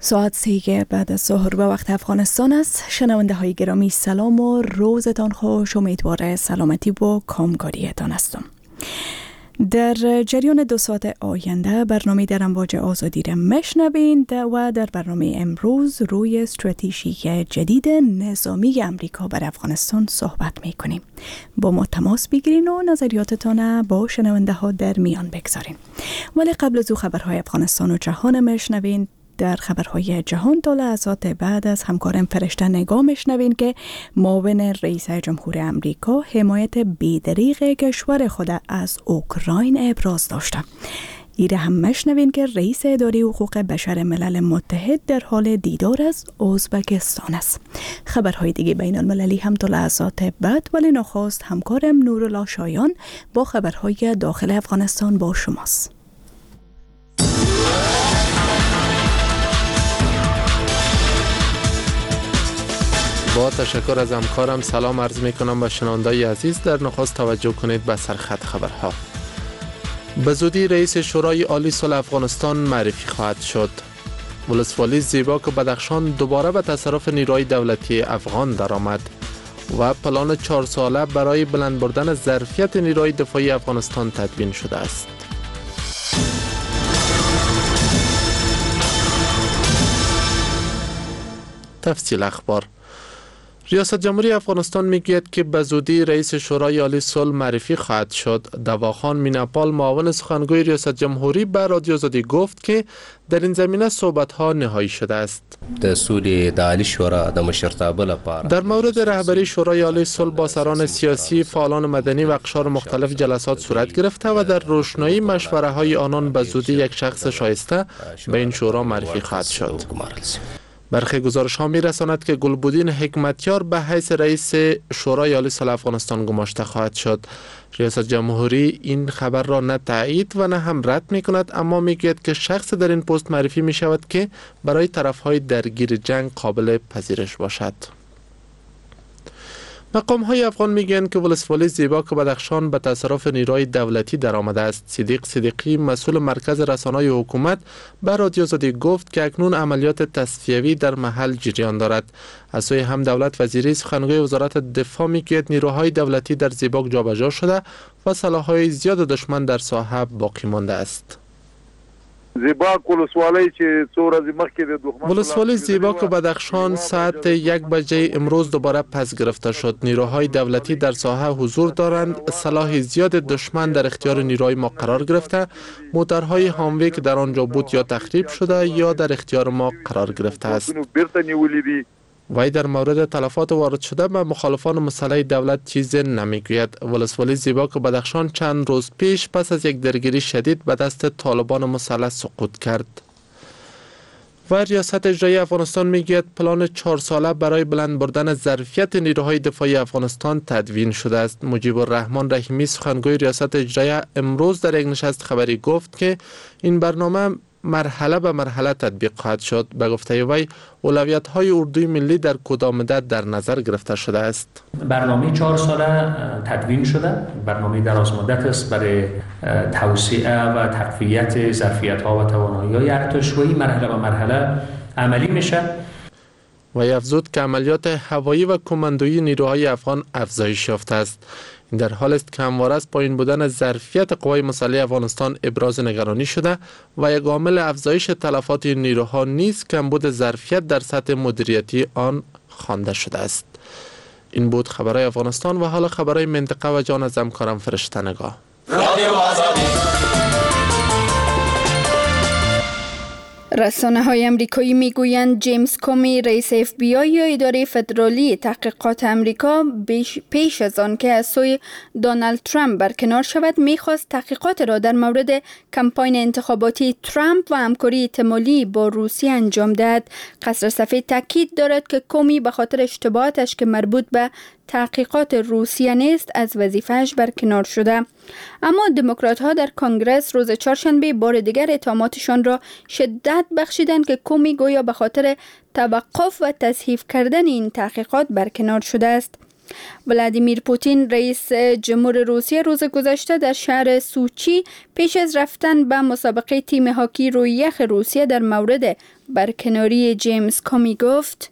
ساعت 3 بعد از ظهر به وقت افغانستان است. شنونده های گرامی سلام و روزتان خوش. امیدوار سلامتی و کامکاریتان هستم. در جریان 2 ساعت آینده برنامه در امواج آزادی را میشنوید و در برنامه امروز روی استراتژی جدید نظامی امریکا بر افغانستان صحبت میکنیم. با ما تماس بگیرین و نظریاتتان با شنونده ها در میان بگذارین. ولی قبل از او خبرهای افغانستان و جهان میشنوین. در خبرهای جهان تا لحظات بعد از همکارم فرشته نگاه میشنوین که معاون رئیس جمهور امریکا حمایت بی‌دریغ کشور خود از اوکراین ابراز داشته. ایره هم میشنوین که رئیس اداره حقوق بشر ملل متحد در حال دیدار از ازبکستان است. خبرهای دیگه بین المللی هم تا لحظات بعد، ولی نخست همکارم نورالله شایان با خبرهای داخل افغانستان با شماست. با تشکر از همکارم سلام عرض می کنم به شنوندگان عزیز. در نخست توجه کنید به سرخط خبرها. به زودی رئیس شورای عالی صلح افغانستان معرفی خواهد شد. ولسوالی زیباک بدخشان دوباره به تصرف نیروهای دولتی افغان درآمد و پلان 4 ساله برای بلند بردن ظرفیت نیروهای دفاعی افغانستان تدوین شده است. تفصیل اخبار. ریاست جمهوری افغانستان میگوید که به زودی رئیس شورای عالی صلح معرفی خواهد شد. دواخان میناپال معاون سخنگوی ریاست جمهوری به رادیو آزادی گفت که در این زمینه صحبت‌ها نهایی شده است. در مورد رهبری شورای عالی صلح با سران سیاسی، فعالان مدنی و اقشار مختلف جلسات صورت گرفته و در روشنایی مشوره‌های آنان به زودی یک شخص شایسته به این شورا معرفی خواهد شد. برخی گزارش‌ها می‌رساند که گلبدین حکمتیار به حیث رئیس شورای عالی صلح افغانستان گماشته خواهد شد. ریاست جمهوری این خبر را نه تایید و نه هم رد می‌کند، اما می‌گوید که شخص در این پست معرفی می‌شود که برای طرف‌های درگیر جنگ قابل پذیرش باشد. مقام‌های افغان میگویند که ولسوالی زیباک بدخشان به تصرف نیروهای دولتی درآمده است. صدیق صدیقی مسئول مرکز رسانه‌های حکومت به رادیو آزادی گفت که اکنون عملیات تصفیوی در محل جریان دارد. از سوی هم دولت وزیری سخنگوی وزارت دفاع میگوید نیروهای دولتی در زیباک جابجا شده و سلاح‌های زیاد دشمن در ساحه باقی مانده است. ولسوالی زیباک و بدخشان ساعت 1 بجه امروز دوباره پس گرفته شد. نیروهای دولتی در ساحه حضور دارند. سلاح زیاد دشمن در اختیار نیروهای ما قرار گرفته. موترهای هاموی که در آنجا بود یا تخریب شده یا در اختیار ما قرار گرفته است. وی در مورد تلفات وارد شده به مخالفان مسلح دولت چیزی نمیگوید. ولسوالی زیباک و بدخشان چند روز پیش پس از یک درگیری شدید به دست طالبان مسلح سقوط کرد. و ریاست اجرایی افغانستان میگوید پلان 4 ساله برای بلند بردن ظرفیت نیروهای دفاعی افغانستان تدوین شده است. مجیب الرحمن رحیمی سخنگوی ریاست اجرایی امروز در یک نشست خبری گفت که این برنامه مرحله به مرحله تطبیق خواهد شد. به گفته وی اولویت‌های اردوی ملی در کدام مدت در نظر گرفته شده است. برنامه 4 ساله تدوین شده. برنامه دراز مدت است برای توسعه و تقویت ظرفیت‌ها و توانایی‌های ارتشی. مرحله به مرحله عملی میشه. و افزود که عملیات هوایی و کماندویی نیروهای افغان افزایش یافته است. این در حال است که همواره از پایین بودن ظرفیت قوای مسلح افغانستان ابراز نگرانی شده و یک عامل افزایش تلفات این نیروها نیز کمبود ظرفیت در سطح مدیریتی آن خوانده شده است. این بود خبرهای افغانستان و حالا خبرهای منطقه و جان از همکارم فرشته نگاه. رسانه‌های آمریکایی میگویند جیمز کومی رئیس FBI یا اداره فدرالی تحقیقات آمریکا پیش از آن که از سوی دونالد ترامپ برکنار شود میخواست تحقیقات را در مورد کمپاین انتخاباتی ترامپ و همکاری احتمالی با روسیه انجام دهد. قصر سفید تاکید دارد که کومی به خاطر اشتباهاتش که مربوط به تحقیقات روسیه نیست از وظیفه‌اش برکنار شده. اما دموکرات ها در کنگره روز چهارشنبه بار دیگر اتهاماتشان را شدت بخشیدند که کومی گویا به خاطر توقف و تصحیح کردن این تحقیقات برکنار شده است. ولادیمیر پوتین رئیس جمهور روسیه روز گذشته در شهر سوچی پیش از رفتن به مسابقه تیم هاکی روی یخ روسیه در مورد برکناری جیمز کامی گفت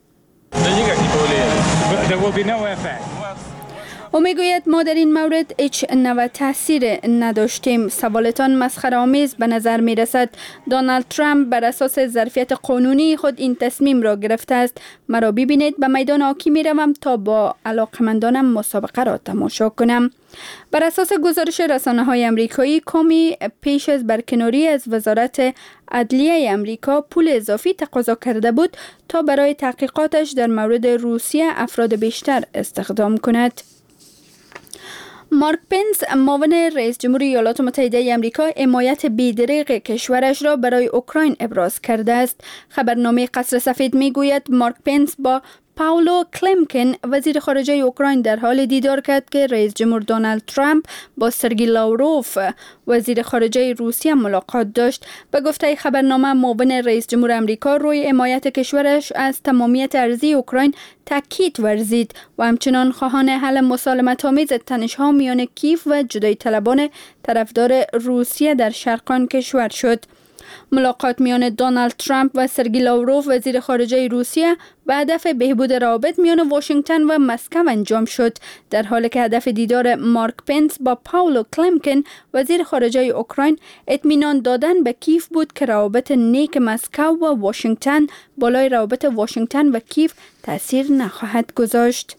او میگوید ما در این مورد هیچ نوع تاثیر نداشتیم. سوالتان مسخره آمیز به نظر می رسد. دونالد ترامپ بر اساس ظرفیت قانونی خود این تصمیم را گرفته است. مرا ببینید به میدان هاکی می روم تا با علاقمندانم مسابقه را تماشا کنم. بر اساس گزارش رسانه‌های امریکایی، کامی پیش از برکناری از وزارت عدلیه امریکا پول اضافی تقاضا کرده بود تا برای تحقیقاتش در مورد روسیه افراد بیشتر استخدام کند. مارک پنس، معاون رئیس جمهور ایالات متحده آمریکا، حمایت بی‌دریغ کشورش را برای اوکراین ابراز کرده است. خبرنامه قصر سفید میگوید مارک پنس با پاولو کلمکن وزیر خارجه اوکراین در حال دیدار کرد که رئیس جمهور دونالد ترامپ با سرگئی لاوروف وزیر خارجه روسیه ملاقات داشت. به گفته خبرنامه، معاون رئیس جمهور آمریکا روی حمایت کشورش از تمامیت ارضی اوکراین تاکید ورزید و همچنان خواهان حل مسالمت‌آمیز تنش‌ها میان کیف و جدایی طلبان طرفدار روسیه در شرق کشور شد. ملاقات میان دونالد ترامپ و سرگئی لاوروف وزیر خارجه روسیه به هدف بهبود روابط میان واشنگتن و مسکو انجام شد، در حالی که هدف دیدار مارک پنس با پاولو کلمکن وزیر خارجه اوکراین اطمینان دادن به کیف بود که روابط نیک مسکو و واشنگتن بالای روابط واشنگتن و کیف تاثیر نخواهد گذاشت.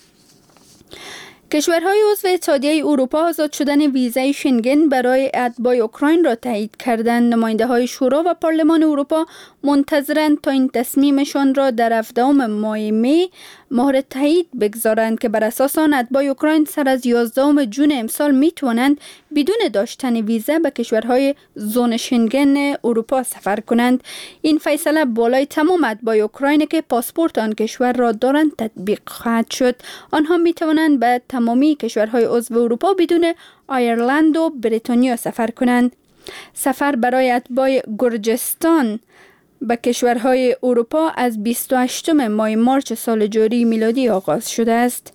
کشورهای عضو اتحادیه اروپا آزاد شدن ویزای شنگن برای اتباع اوکراین را تایید کردند. نماینده‌های شورا و پارلمان اروپا منتظرند تا این تصمیمشان را در 17 ماه می مهر تایید بگذارند که بر اساس آن اتباع اوکراین سر از 11 جون امسال می توانند بدون داشتن ویزا به کشورهای زون شنگن اروپا سفر کنند. این فیصله بالای تمام اتباع اوکراین که پاسپورت آن کشور را دارند تطبیق خواهد شد. آنها می توانند به تمامی کشورهای عضو اروپا بدون آیرلند و بریتانیا سفر کنند. سفر برای اتباع گرجستان به کشورهای اروپا از 28 ماه مارچ سال جاری میلادی آغاز شده است.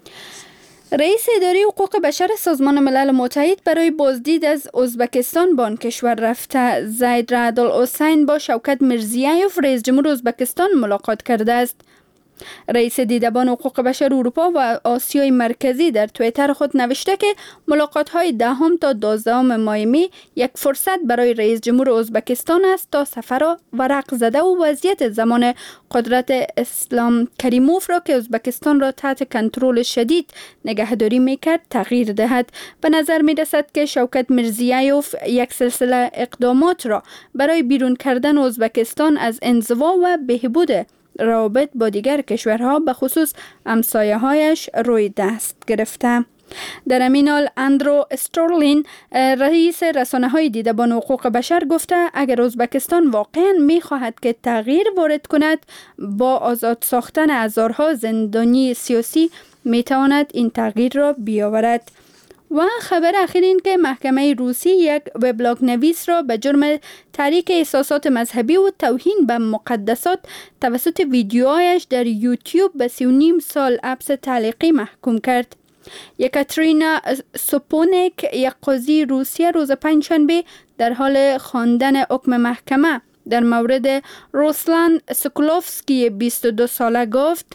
رئیس اداره حقوق بشر سازمان ملل متحد برای بازدید از ازبکستان به آن کشور رفته. زید رعد الحسین با شوکت میرزیایوف رئیس جمهور ازبکستان ملاقات کرده است. رئیس دیدبان حقوق بشر اروپا و آسیای مرکزی در توییتر خود نوشته که ملاقات‌های 10 تا 12 ماه می یک فرصت برای رئیس جمهور ازبکستان است تا سفر را ورق زده و وضعیت زمان قدرت اسلام کریموف را که ازبکستان را تحت کنترل شدید نگهداری میکرد تغییر دهد. به نظر می رسد که شوکت میرزیایوف یک سلسله اقدامات را برای بیرون کردن ازبکستان از انزوا و بهبود روابط با دیگر کشورها به خصوص همسایه‌هایش روی دست گرفته. در همین حال اندرو استرلین رئیس رسانه‌های دیدبان حقوق بشر گفته اگر ازبکستان واقعاً می‌خواهد که تغییر وارد کند با آزاد ساختن هزارها زندانی سیاسی می‌تواند این تغییر را بیاورد. و خبر اخیر این که محکمه روسی یک وبلاگ نویس را به جرم تحریک احساسات مذهبی و توهین به مقدسات توسط ویدیوهایش در یوتیوب به 3.5 سال حبس تعلیقی محکوم کرد. یکاترینا سوپونک، یک قاضی روسیه، روز پنجشنبه در حال خواندن حکم محکمه در مورد روسلان سوکولوفسکی 22 ساله گفت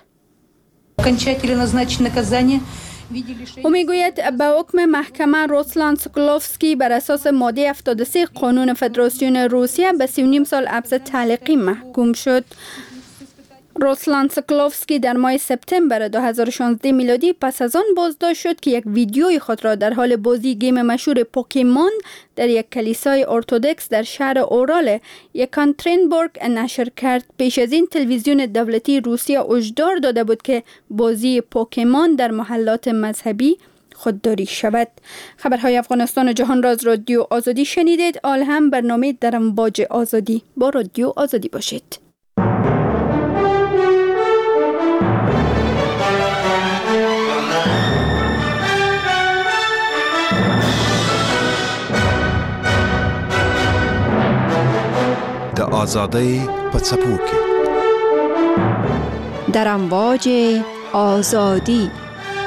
او میگوید به حکم محکمه روسلان سوکولوفسکی بر اساس ماده 73 قانون فدراسیون روسیه به 3.5 سال حبس تعلیقی محکوم شد. روسلان سوکولوفسکی در ماه سپتامبر 2016 میلادی پس از آن بازداشت شد که یک ویدیوی خود را در حال بازی گیم مشهور پوکیمون در یک کلیسای ارتدوکس در شهر اورال یکاترینبورگ نشر کرد. پیش از این تلویزیون دولتی روسیه هشدار داده بود که بازی پوکیمون در محلات مذهبی خودداری شود. خبرهای افغانستان و جهان را از رادیو آزادی شنیدید. آل هم برنامه در امواج آزادی با رادیو آزادی باشید. د آزادۍ په څپو کې در امواج آزادی.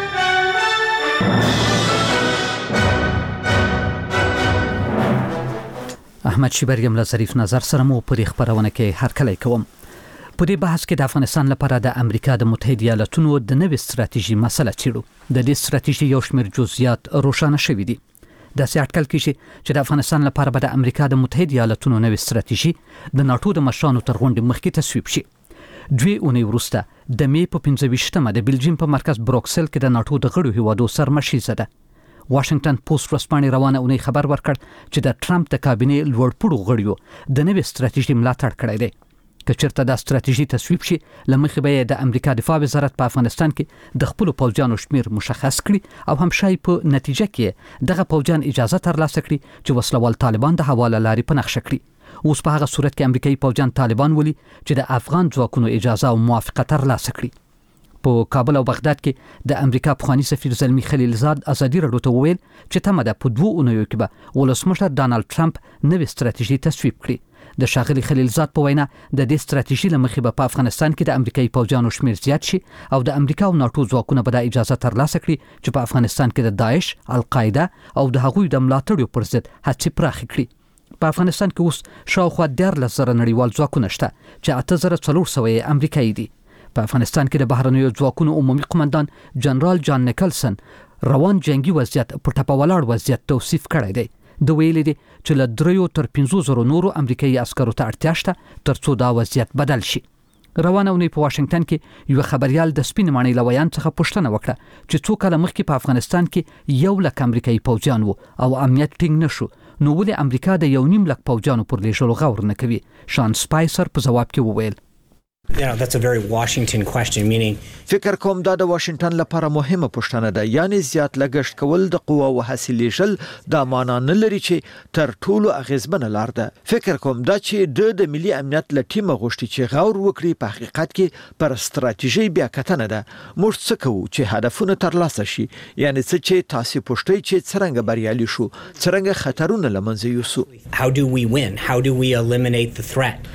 احمد شیبریم له ظریف نظر سره مو په دې خبرونه کې هرکلی کوم. په دې بحث کې د افغانستان لپاره د امریکا د متحده ایالاتونو د نوې ستراتیژي مسله چیرو. د دې ستراتیژي یو شمېر جزئیات روښانه شوي دي. د سې اټکل کېږي چې د افغانستان لپاره به د امریکا د متحده ایالاتونو نوې ستراتیژي د ناتو د مشرانو تر غونډې مخکې تصویب شي. دوی اونۍ وروسته د می په 25مه د بلجیم په مرکز بروکسل کې د ناتو د غړو هیوادو سرمشیزه ده. واشنگټن پوسټ ورځپاڼې روانه اونۍ خبر ورکړ چې د ټرمپ د کابینې لوړپوړو غړیو د نوې ستراتیژي ملاتړ کړی دی. که چېرته دا ستراتیژي تصویب شي، له مخې به د امریکا دفاع وزارت په افغانستان کې د خپلو پوځیانو شمیر مشخص کړي او هم شاید په نتیجه کې دغه پوځیان اجازه ترلاسه کړي چې وسلوال طالبان د حواله لارې په نقشه کړي. اوس په هغه صورت کې امریکایي پوځیان طالبان ولي چې د افغان ځواکونو اجازه او موافقه ترلاسه کړي. په کابل او بغداد کې د امریکا پخوانی سفیر زلمی خلیلزاد ازادي راډیو ته وویل چې تمه ده په 2 اونیو کې به ولسمشر ډانلډ ټرمپ نوې ستراتیژي تصویب کړي. د شاغلي خلیلزاد په وینا د دې ستراتیژي له مخې به په افغانستان کې د امریکایي پوځیانو شمیر زیات شي او د امریکا او ناتو ځواکونه به د اجازه ترلاسه کړي چې په افغانستان کې د داعش، القاعده او د هغوی د ملاتړو پر ضد هڅې پراخې کړي. په افغانستان کې اوس شاوخوا 14,000 نړیوال ځواکونه شته چې 8,400 یې امریکایي دي. په افغانستان کې د بهرنیو ځواکونو عمومي قومندان جنرال جان نیکلسن روان جنگي وضعیت په ټپه ولاړ وضعیت توصیف کړی دی. د ویلي دي چې له 3 تر 5,000 نورو امریکایي عسکرو ته اړتیا شته ترڅو دا وضعیت بدل شي. روانه اونۍ په واشنگټن کې یو خبريال د سپین ماڼۍ له ویان څخه پوښتنه وکړه چې څو کاله مخکې په افغانستان کې 100,000 امریکایي پوځیان وو او امنیت ټینګ نشو، نو ولې امریکا د 1.5 لک پوځیانو پر لیږلو غور نه کوي؟ شان سپایسر په ځواب کې وویل that's a very Washington question, meaning فکر کوم دا د واشنگټن لپاره مهمه پوښتنه ده. یعنی زیات لګښت کول د قوا او حاصلې شل دا معنا نه لري چې تر ټولو اغیزمنه لار ده. فکر کوم دا چې د ملي امنیت له ټیمه غوښتي چې غور وکړي په حقیقت کې پر ستراتیژي بیا کتنه ده. موږ څه کوو چې هدفونه ترلاسه شي، یعنی څه چې تاسو پوښتنه چې څنګه بریالي شو، څنګه خطرونه لمنځه یوسو. How do we win? How do we eliminate the threat?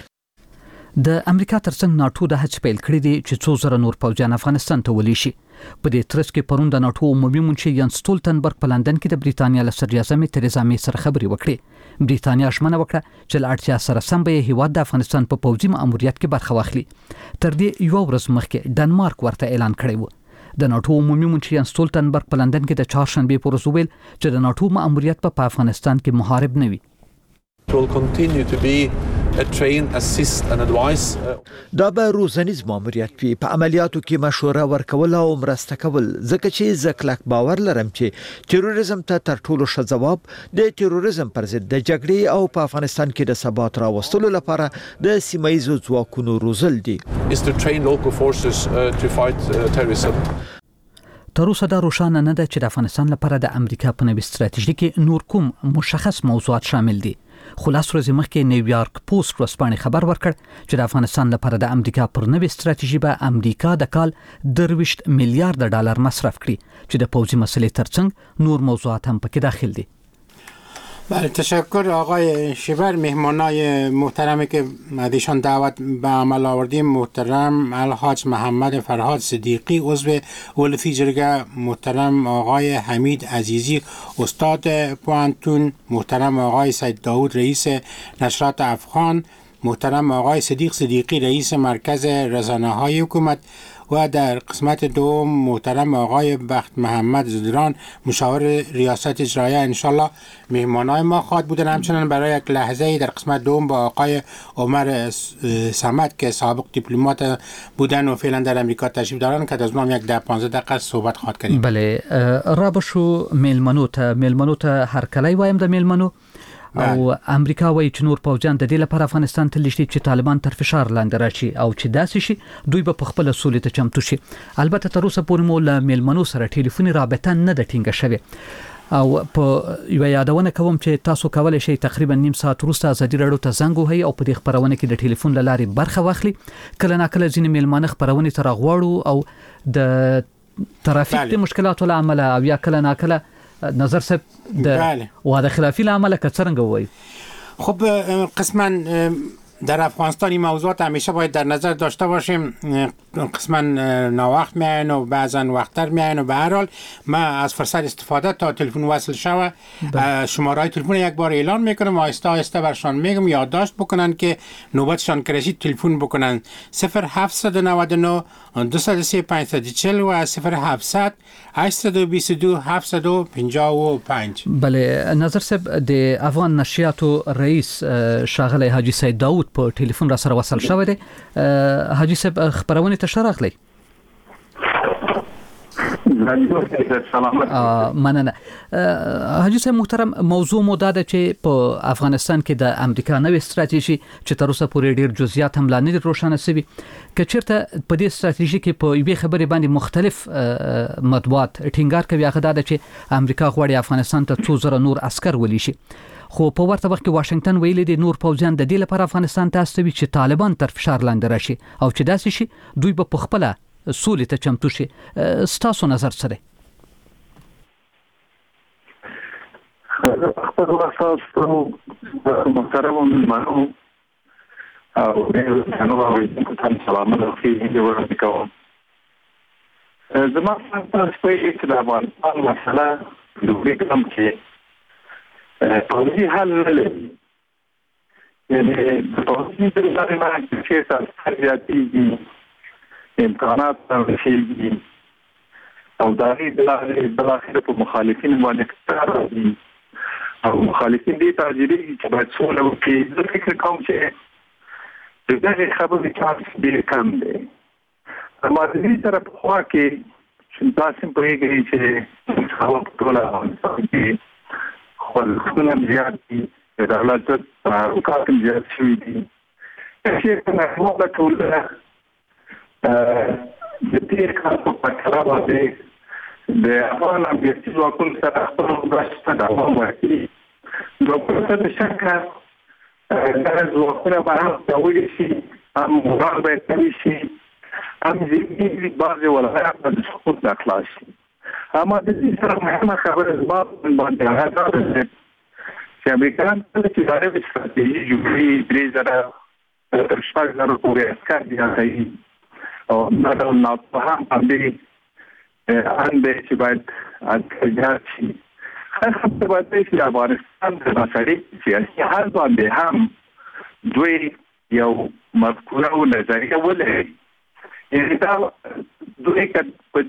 د امریکا ترڅنګ ناتو د هڅې پیل کړې دي چې 2,000 نور پوځیان افغانستان ته ولي شي. په دې ترڅ کې پرون د ناتو عمومي منشي ینس سټولټنبرګ په لندن کې د بریتانیا له صدراعظم تریزا مې سره خبرې وکړې. بریتانیا ژمنه وکړه چې له اړتیا سره سم به هیواد د افغانستان په پوځي ماموریت کې برخه واخلي. تر دې یو ورځ مخکې ډنمارک ورته اعلان کړی و. د ناتو عمومي منشي ینس سټولټنبرګ په لندن کې د چهارشنبه په ورځ وویل چې د ناتو ماموریت په افغانستان کې محارب نه وي. will continue to be a train, assist and advice. دا به روزنیز ماموریت وي، په عملیاتو کې مشوره ورکول او مرسته کول، ځکه چې زه کلک باور لرم چې تروریزم ته تر ټولو ښه ځواب د تروریزم پر ضد د جګړې او په افغانستان کې د ثبات راوستلو لپاره د سیمایي ځواکونو روزل دي. Is to train local forces to fight terrorism. تر اوسه دا روښانه نه ده چې د افغانستان لپاره د امریکا په نوې ستراتیژي کې نور کوم مشخص موضوعات شامل دي. خو لاس ورځې مخکې نیویارک پوسټ ورځپاڼې خبر ورکړ چې د افغانستان لپاره د امریکا پر نوې ستراتیژي به امریکا د کال 23 میلیارډ ډالر مصرف کړي چې د پوځي مسلې ترڅنګ نور موضوعات هم پکې داخل دي. بله، تشکر آقای شیبر. مهمانای محترمی که ازشان دعوت به عمل آوردیم محترم الحاج محمد فرهاد صدیقی عضو اولفی جرگه، محترم آقای حمید عزیزی استاد پوانتون، محترم آقای سید داود رئیس نشرات افغان، محترم آقای صدیق صدیقی رئیس مرکز رسانه‌های حکومت و در قسمت دوم محترم آقای بخت محمد زدران مشاور ریاست اجرایه. انشالله مهمانای ما خواهد بودن. همچنان برای یک لحظه در قسمت دوم با آقای عمر صمد که سابق دیپلمات بودن و فعلا در امریکا تشریف دارن که از اونم یک 10-15 دقیقه صحبت خواهد کردیم. بله، رابشو میلمنو ته هر کلی وایم د میلمنو او امریکا وایي چې نور پوځیان د دې لپاره افغانستان ته لښتي چې طالبان تر فشار لاندې راشي او چې داسې شي دوی به په خپل سولې ته چمتو شي. البته تر اوسه پورې مو له میلمنو سره ټلیفوني رابطه نه ده ټینګه شوې او په یو یادونه کوم چې تاسو کولای شئ تقریبا نیم ساعت وروسته ازادي راډیو ته زنګ وهئ او په دې خبرونه کې د ټلیفون له لارې برخه واخلي. کله ناکله ځینې میلمانه خبرونه تر غواړو او د ترافیک د مشکلاتو له امله او یا کله ناکله نظر صاحب د واده خلافی له عمله که څرنګه وایي؟ خب قسما در افغانستان این موضوعات همیشه باید در نظر داشته باشیم. قسما ناوقت میاین و بعضا وقتتر میاین و به هر حال ما از فرصت استفاده تا تلفن وصل شوه شماره تلفن یک بار اعلان میکنم و آهسته آهسته برشان میگم یادداشت بکنن که نوبتشان که رسید تلفن بکنن 0799 203 540 و 0700 822 755. بله نظر صاحب د افغان نشریاتو رئیس ښاغلی حاجي سید داود په ټلیفون را سره وصل شوی دی. حاجي صاحب خبرونه ته شراغلی. مننه. حاجي صاحب محترم، موضوع مو دا ده چې په افغانستان کې د امریکا نوې ستراتیژي چې تر اوسه پورې ډیر جزئیات هم لا نه روښانه شوي، که چیرته په دې ستراتیژي کې په یوې خبرې باندې مختلف مطبوعات ټینګار کوي، هغه دا ده چې امریکا غواړي افغانستان ته 2000 نور عسكر ولېشي، خو په ورته وخت کې واشنگټن ویلي دی نور پوځیان د دې لپاره افغانستان ته استوي چې طالبان تر فشار لاندې راشي او چې داسې شي دوی به په خپل سولې ته چمتو شي. ستاسو نظر څه دی؟ خپل واساس محترم منو او نو راوړم ته سلام علیکم دی ورته کوم. زما څنګه سپېڅ چې د افغانستان مسله د وګړم چې پولیسي حل نه لري، یعنی پولیسي د لارې نه چې تاسو زیاتې امکانات رسېږي او د هغې د لارې بالاخره په مخالفین باندې کار دي او مخالفین دې ته اجرېږي چې باید سوله وکړي. زه فکر کوم چې د دغې خبرې چانس ډېر کم دی. ما د دې سره په خوا کې چې تاسو هم پوهېږئ چې هوا په ټوله افغانستان کې خپلونه زیات دي، د دولت تحرکات هم زیات شوي دي. چې په نړیواله ټولنه د تېر کال په پرتله باندې د افغان امنیتي ځواکونو سره خپل مرستې ته دوام ورکړي، نو پرته د شکه دغه ځواکونه به هم پیاوړي شي، هم مورال به یې قوي شي، هم ذهني بعضې ولایات به د سقوط نه خلاص شي. اما د دې سره مهمه خبره زما په باندې هغه دا ده چې امریکایان کله چې دا نوې ستراتیژي جوړوي 3000 تر 6000 پورې عسکر زیاتوي او دا ډول ناپوهان باندې ان دی چې باید عسکر زیات شي. هر خبره باید دی چې افغانستان د مسایلو سیاسي حل باندې هم دوی یو مفکوره او نظریه ولري، یعنې دا دوی که په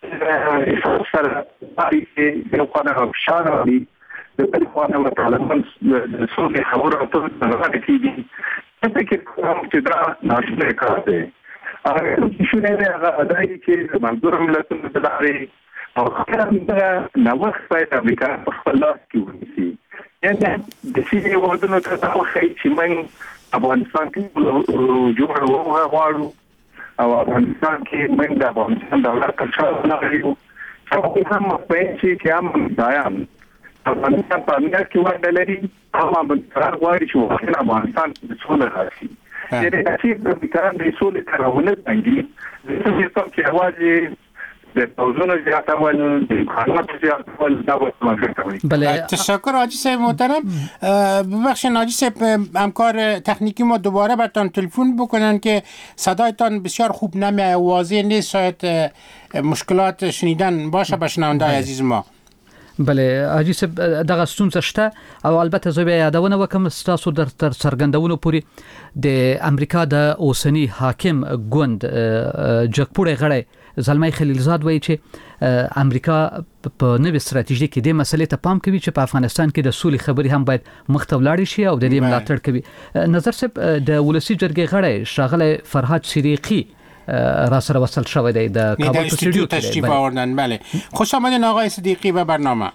دې احساس سره پاري چې یو خوا نه فشار راوړي، د بل خوا نه طالبان د سولې خبرو اترو ته راغلي کېږي. زه فکر کوم چې دا ناشونی کار دی. هغه چې شونی دی هغه دا دی چې د ملګرو ملتونو د لارې او خپله نوښت باید امریکا په خپل لاس کې ونیسي. یعنې د سیمې هېوادونو ته دا وښایي چې موږ افغانستان کې جوړ وغواړو او افغانستان کې موږ د افغانستان دولت تر شا ولرو، هغوی هم مطمئن شي چې هم امریکایان افغانستان په امنیت کې ونډه لري، هم امریکایان غواړي چې واقعا افغانستان کې سوله راشي. یعنې چې امریکایان د سولې ته راونه ځانګي، زه فکر کوم چې یوازې د پوځونو زیاتول، د امکاناتو زیاتول دا باید موفق وي. بله تشکر حاجی صاحب محترم. ببخشید حاجی صاحب همکار تکنیکی ما دوباره براتون تلفن بکنن که صدایتان بسیار خوب نمیاد، واضح نیست، شاید مشکلات شنیدن باشه به شنونده‌های عزیز ما. بله حاجي صاحب دغه ستونزه شته او البته زه بیا یادونه وکم ستاسو در تر څرګندونو پوری د امریکا د اوسنی حاکم ګوند جګپوړی غړی زلمی خلیلزاد وایي چې امریکا په نوې ستراتیژي کې د مسلې ته پام کوي چې په افغانستان کې د سولې خبرې هم باید مخ ته ولاړ شي او د دې ملاتړ کوي. نظر صاحب د ولسی جرګې غړی ښاغلی فرهاد صدیقی را سره وصل شوی دی د کابل استودیو تشریف آوردن. بله خوش آمدین آقای صدیقی به برنامه.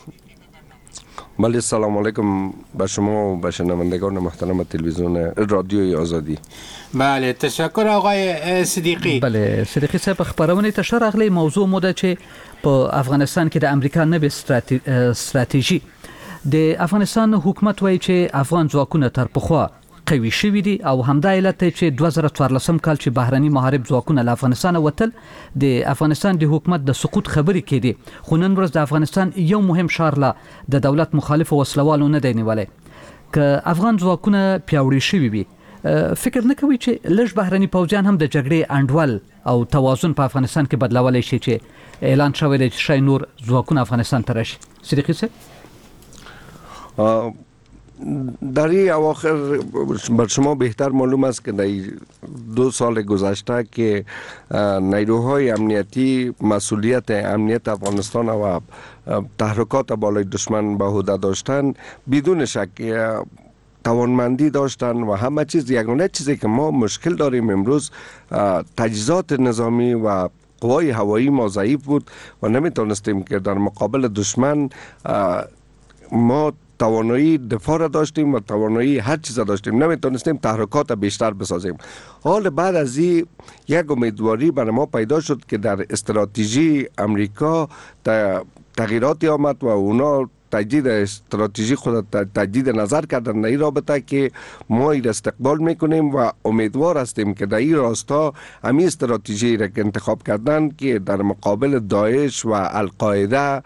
بله سلام علیکم به شما و به شنوندگان محترم تلویزیون رادیوی آزادی. بله تشکر آقای صدیقی. بله صدیقی صاحب خبرونه ته شرغلی موضوع مو ده چې په افغانستان کې د امریکا نوې ستراتیژي د افغانستان حکومت وایي چې افغان ځواکونه تر پخوا قوي شوي دي او همدا علت چې 2014 کال چې بهرني محارب ځواکونه له افغانستان وتل د افغانستان د حکومت د سقوط خبرې کېدي، خو نن ورځ د افغانستان یو مهم ښار لا د دولت مخالف وسلوالو نه دی نیولی. که افغان ځواکونه پیاوړي شوي وي فکر نه کوي چې لږ بهرني پوځیان هم د جګړې انډول او توازن په افغانستان کې بدلولای شي چې اعلان شوی دی چې شای نور ځواکونه افغانستان ته راشي؟ صدیقی صاحب در این اواخر بر شما بهتر معلوم است که در 2 سال گذشته که نیروهای امنیتی مسئولیت امنیت افغانستان و تحرکات بالای دشمن به عهده داشتن بدون شک توانمندی داشتن و همه چیز. یگانه چیزی که ما مشکل داریم امروز تجهیزات نظامی و قوای هوایی ما ضعیف بود و نمیتونستیم که در مقابل دشمن ما توانایی دفاع را داشتیم و توانایی هر چیز داشتیم، نمیتونستیم تحرکات بیشتر بسازیم. حال بعد از این یک امیدواری برای ما پیدا شد که در استراتژی امریکا تغییراتی آمد و اونا تجدید استراتژی خود تجدید نظر کردن در این رابطه که ما این استقبال میکنیم و امیدوار هستیم که در این راستا همین استراتژی را که انتخاب کردن که در مقابل داعش و القاعده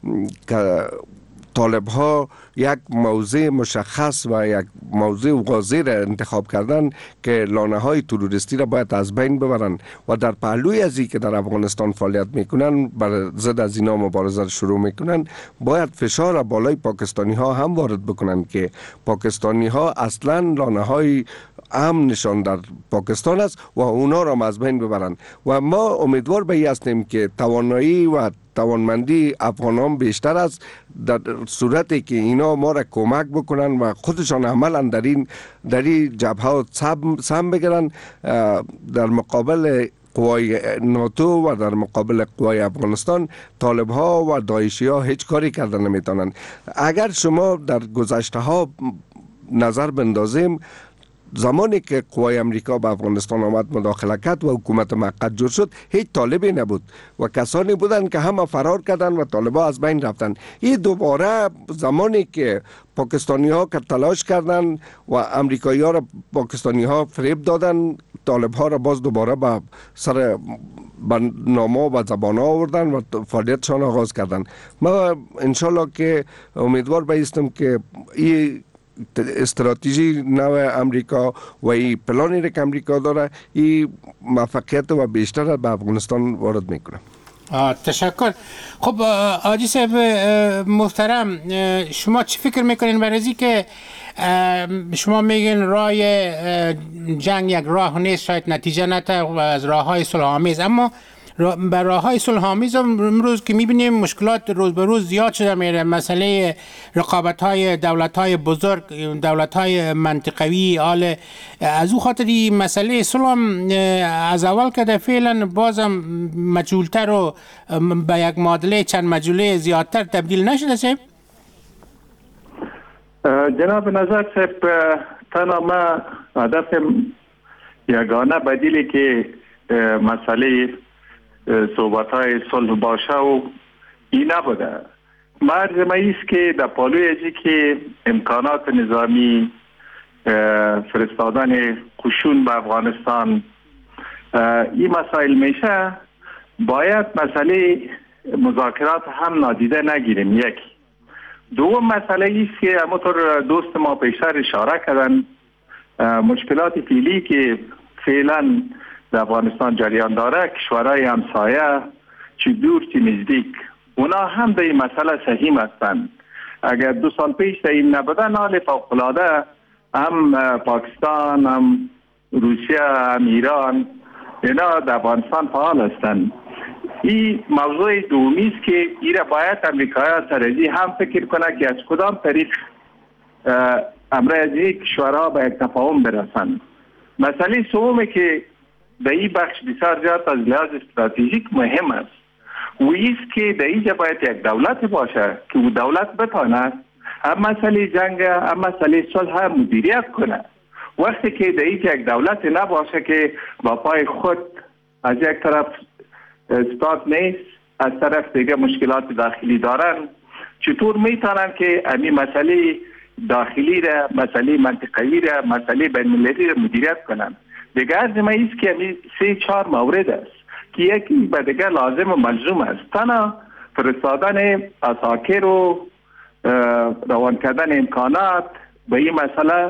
که طالب ها یک موضع مشخص و یک موضع واضح را انتخاب کردن که لانه های تروریستی را باید از بین ببرن و در پهلوی از این که در افغانستان فعالیت میکنن بر ضد از اینا مبارزه شروع میکنن، باید فشار بالای پاکستانی ها هم وارد بکنن که پاکستانی ها اصلا لانه های امن نشان در پاکستان است و اونا را از بین ببرن و ما امیدوار به این هستیم که توانایی و توانمندی افغانان بیشتر است در صورتی که اینا ما را کمک بکنن و خودشان عملا در این جبهه سهم بگیرن در مقابل قوای ناتو و در مقابل قوای افغانستان. طالب ها و داعشی ها هیچ کاری کردن نمیتونن. اگر شما در گذشته ها نظر بندازیم، زمانی که قوای امریکا به افغانستان آمد مداخله کرد و حکومت موقت جور شد، هیچ طالبی نبود و کسانی بودند که همه فرار کردن و طالبا از بین رفتن. این دوباره زمانی که پاکستانی ها که تلاش کردن و امریکایی ها را پاکستانی ها فریب دادن، طالب ها را باز دوباره به سر نامه و زبان ها آوردن و فعالیتشان آغاز کردن. ما انشالله که امیدوار بایستم که این استراتژی نو امریکا و این پلانی را که امریکا داره این موفقیت و بیشتر به افغانستان وارد میکنه. تشکر. خب آجی صاحب محترم، شما چی فکر میکنین برای که شما میگین راه جنگ یک راه نیست، شاید نتیجه نده و از راه های صلح‌آمیز، اما بر راه های صلح‌آمیز امروز که میبینیم مشکلات روز به روز زیاد شده میره. مسئله رقابت های دولت های بزرگ، دولت های منطقوی، از او خاطر این مسئله صلح از اول که فعلا بازم مجهولتر و به یک معادله چند مجهوله زیادتر تبدیل نشده صاحب؟ جناب نظر صاحب، تنها ما هدف یگانه بدیلی که مسئله صحبت های صلح باشه و این نبوده. مرز ما ایست که در پالوی ازی که امکانات نظامی فرستادن قشون به افغانستان این مسائل میشه، باید مسئله مذاکرات هم نادیده نگیریم. یک دوم مسئله ایست که همونطور دوست ما پیشتر اشاره کردن، مشکلات فعلی که فعلا در افغانستان جریان داره، کشورهای همسایه چی دور چی نزدیک، اونا هم به این مسئله سهیم هستند. اگر 2 سال پیش در این نبودن، حال فوق‌العاده هم پاکستان، هم روسیه، هم ایران، اینا در افغانستان فعال هستند. این موضوع دومی است که ایره باید امریکایان سرازی هم فکر کنه که از کدام طریق امر از این کشورها به یک تفاهم برسند. مسئله سومی که در این بخش بسیار زیاد از لحاظ استراتژیک مهم است و ایست که در اینجا باید یک دولت باشه که او دولت بتاند هم مسئله جنگ هم مسئله صلح مدیریت کنه. وقتی که در اینجا یک دولت نباشه که با پای خود از یک طرف استاد نیست، از طرف دیگه مشکلات داخلی دارن، چطور میتونن که امی مسئله داخلی را، مسئله منطقوی را، مسئله بین‌المللی را مدیریت کنن؟ دیگه از ما ایست که امی 3-4 مورد است که یکی به دیگه لازم و ملزوم است. تنها فرستادن اساکر و روان کردن امکانات به این مسئله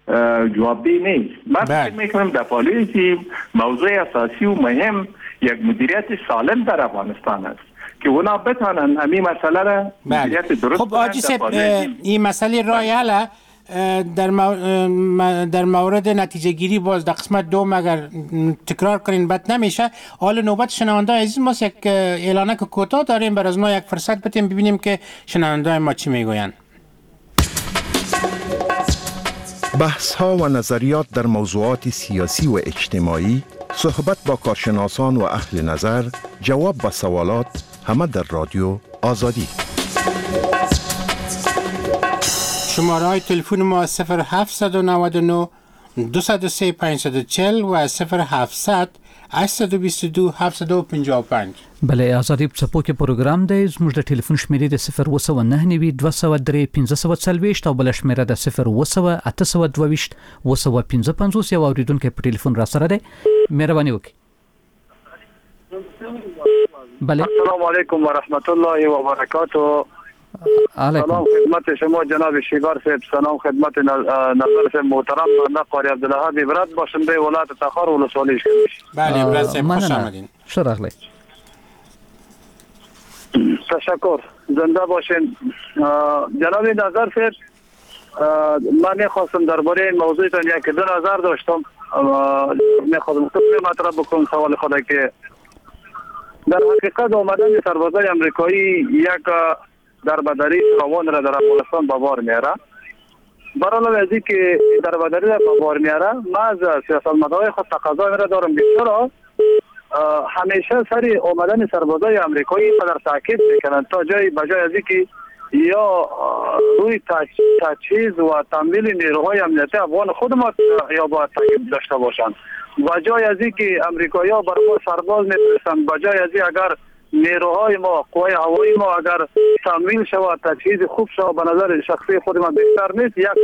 جوابدهی نیست. من فکر میکنم در پالیسی موضوع اساسی و مهم یک مدیریت سالم در افغانستان است که اونا بتانن همین مسئله را مدیریت درست. خب آجی صاحب این مسئله رای حل در مورد نتیجه گیری باز در قسمت دوم اگر تکرار کنین بد نمیشه. حال نوبت شنونده عزیز ما یک اعلانه که کوتاه داریم بر از ما یک فرصت بدیم ببینیم که شنونده ما چی میگوین. بحث ها و نظریات در موضوعات سیاسی و اجتماعی، صحبت با کارشناسان و اهل نظر، جواب به سوالات، همه در رادیو آزادی. شماره های تلفن ما 0799 203 540 و 0700 822 755. بله آزادی سپوک پروگرام دی زموږ د ټلیفون شمیرې د 009 203 1540 او بل شمیره د 0 822 255 یو اوریدونکو په ټلیفون را سره دی. مهرباني وکړئ. بله السلام علیکم و رحمت الله و برکاته. سلام خدمت شما جناب شیبر صاحب، سلام خدمت نظر صاحب محترم. من قاری عبدالوهاب عبرت باشنده ولایت تخار ولسوالی شمیش. بله عبرت صاحب خوش آمدین. شرح تشکر، زنده باشین. جناب نظر صاحب، من میخواستم درباره این موضوعتان یک دو نظر داشتم. میخواستم خود مطرح بکنم سوال خدا که در حقیقت آمدن سربازای امریکایی یک دربدری روان را در افغانستان به بار میاره. برای از اینکه دربدری را به بار میاره، من از سیاستمدارای خود تقاضا را دارم که چرا همیشه سری آمدن سربازای امریکایی در تاکید میکنند تا جای بجای از اینکه یا روی تجهیز و تمویل نیروهای امنیتی افغان خود ما یا با تاکید داشته باشند. بجای از اینکه امریکایی‌ها بر ما سرباز میفرستند، بجای از این اگر نیروهای ما قوای هوایی ما اگر تمویل شود، تجهیز خوب شود، به نظر شخصی خود من بهتر نیست. یک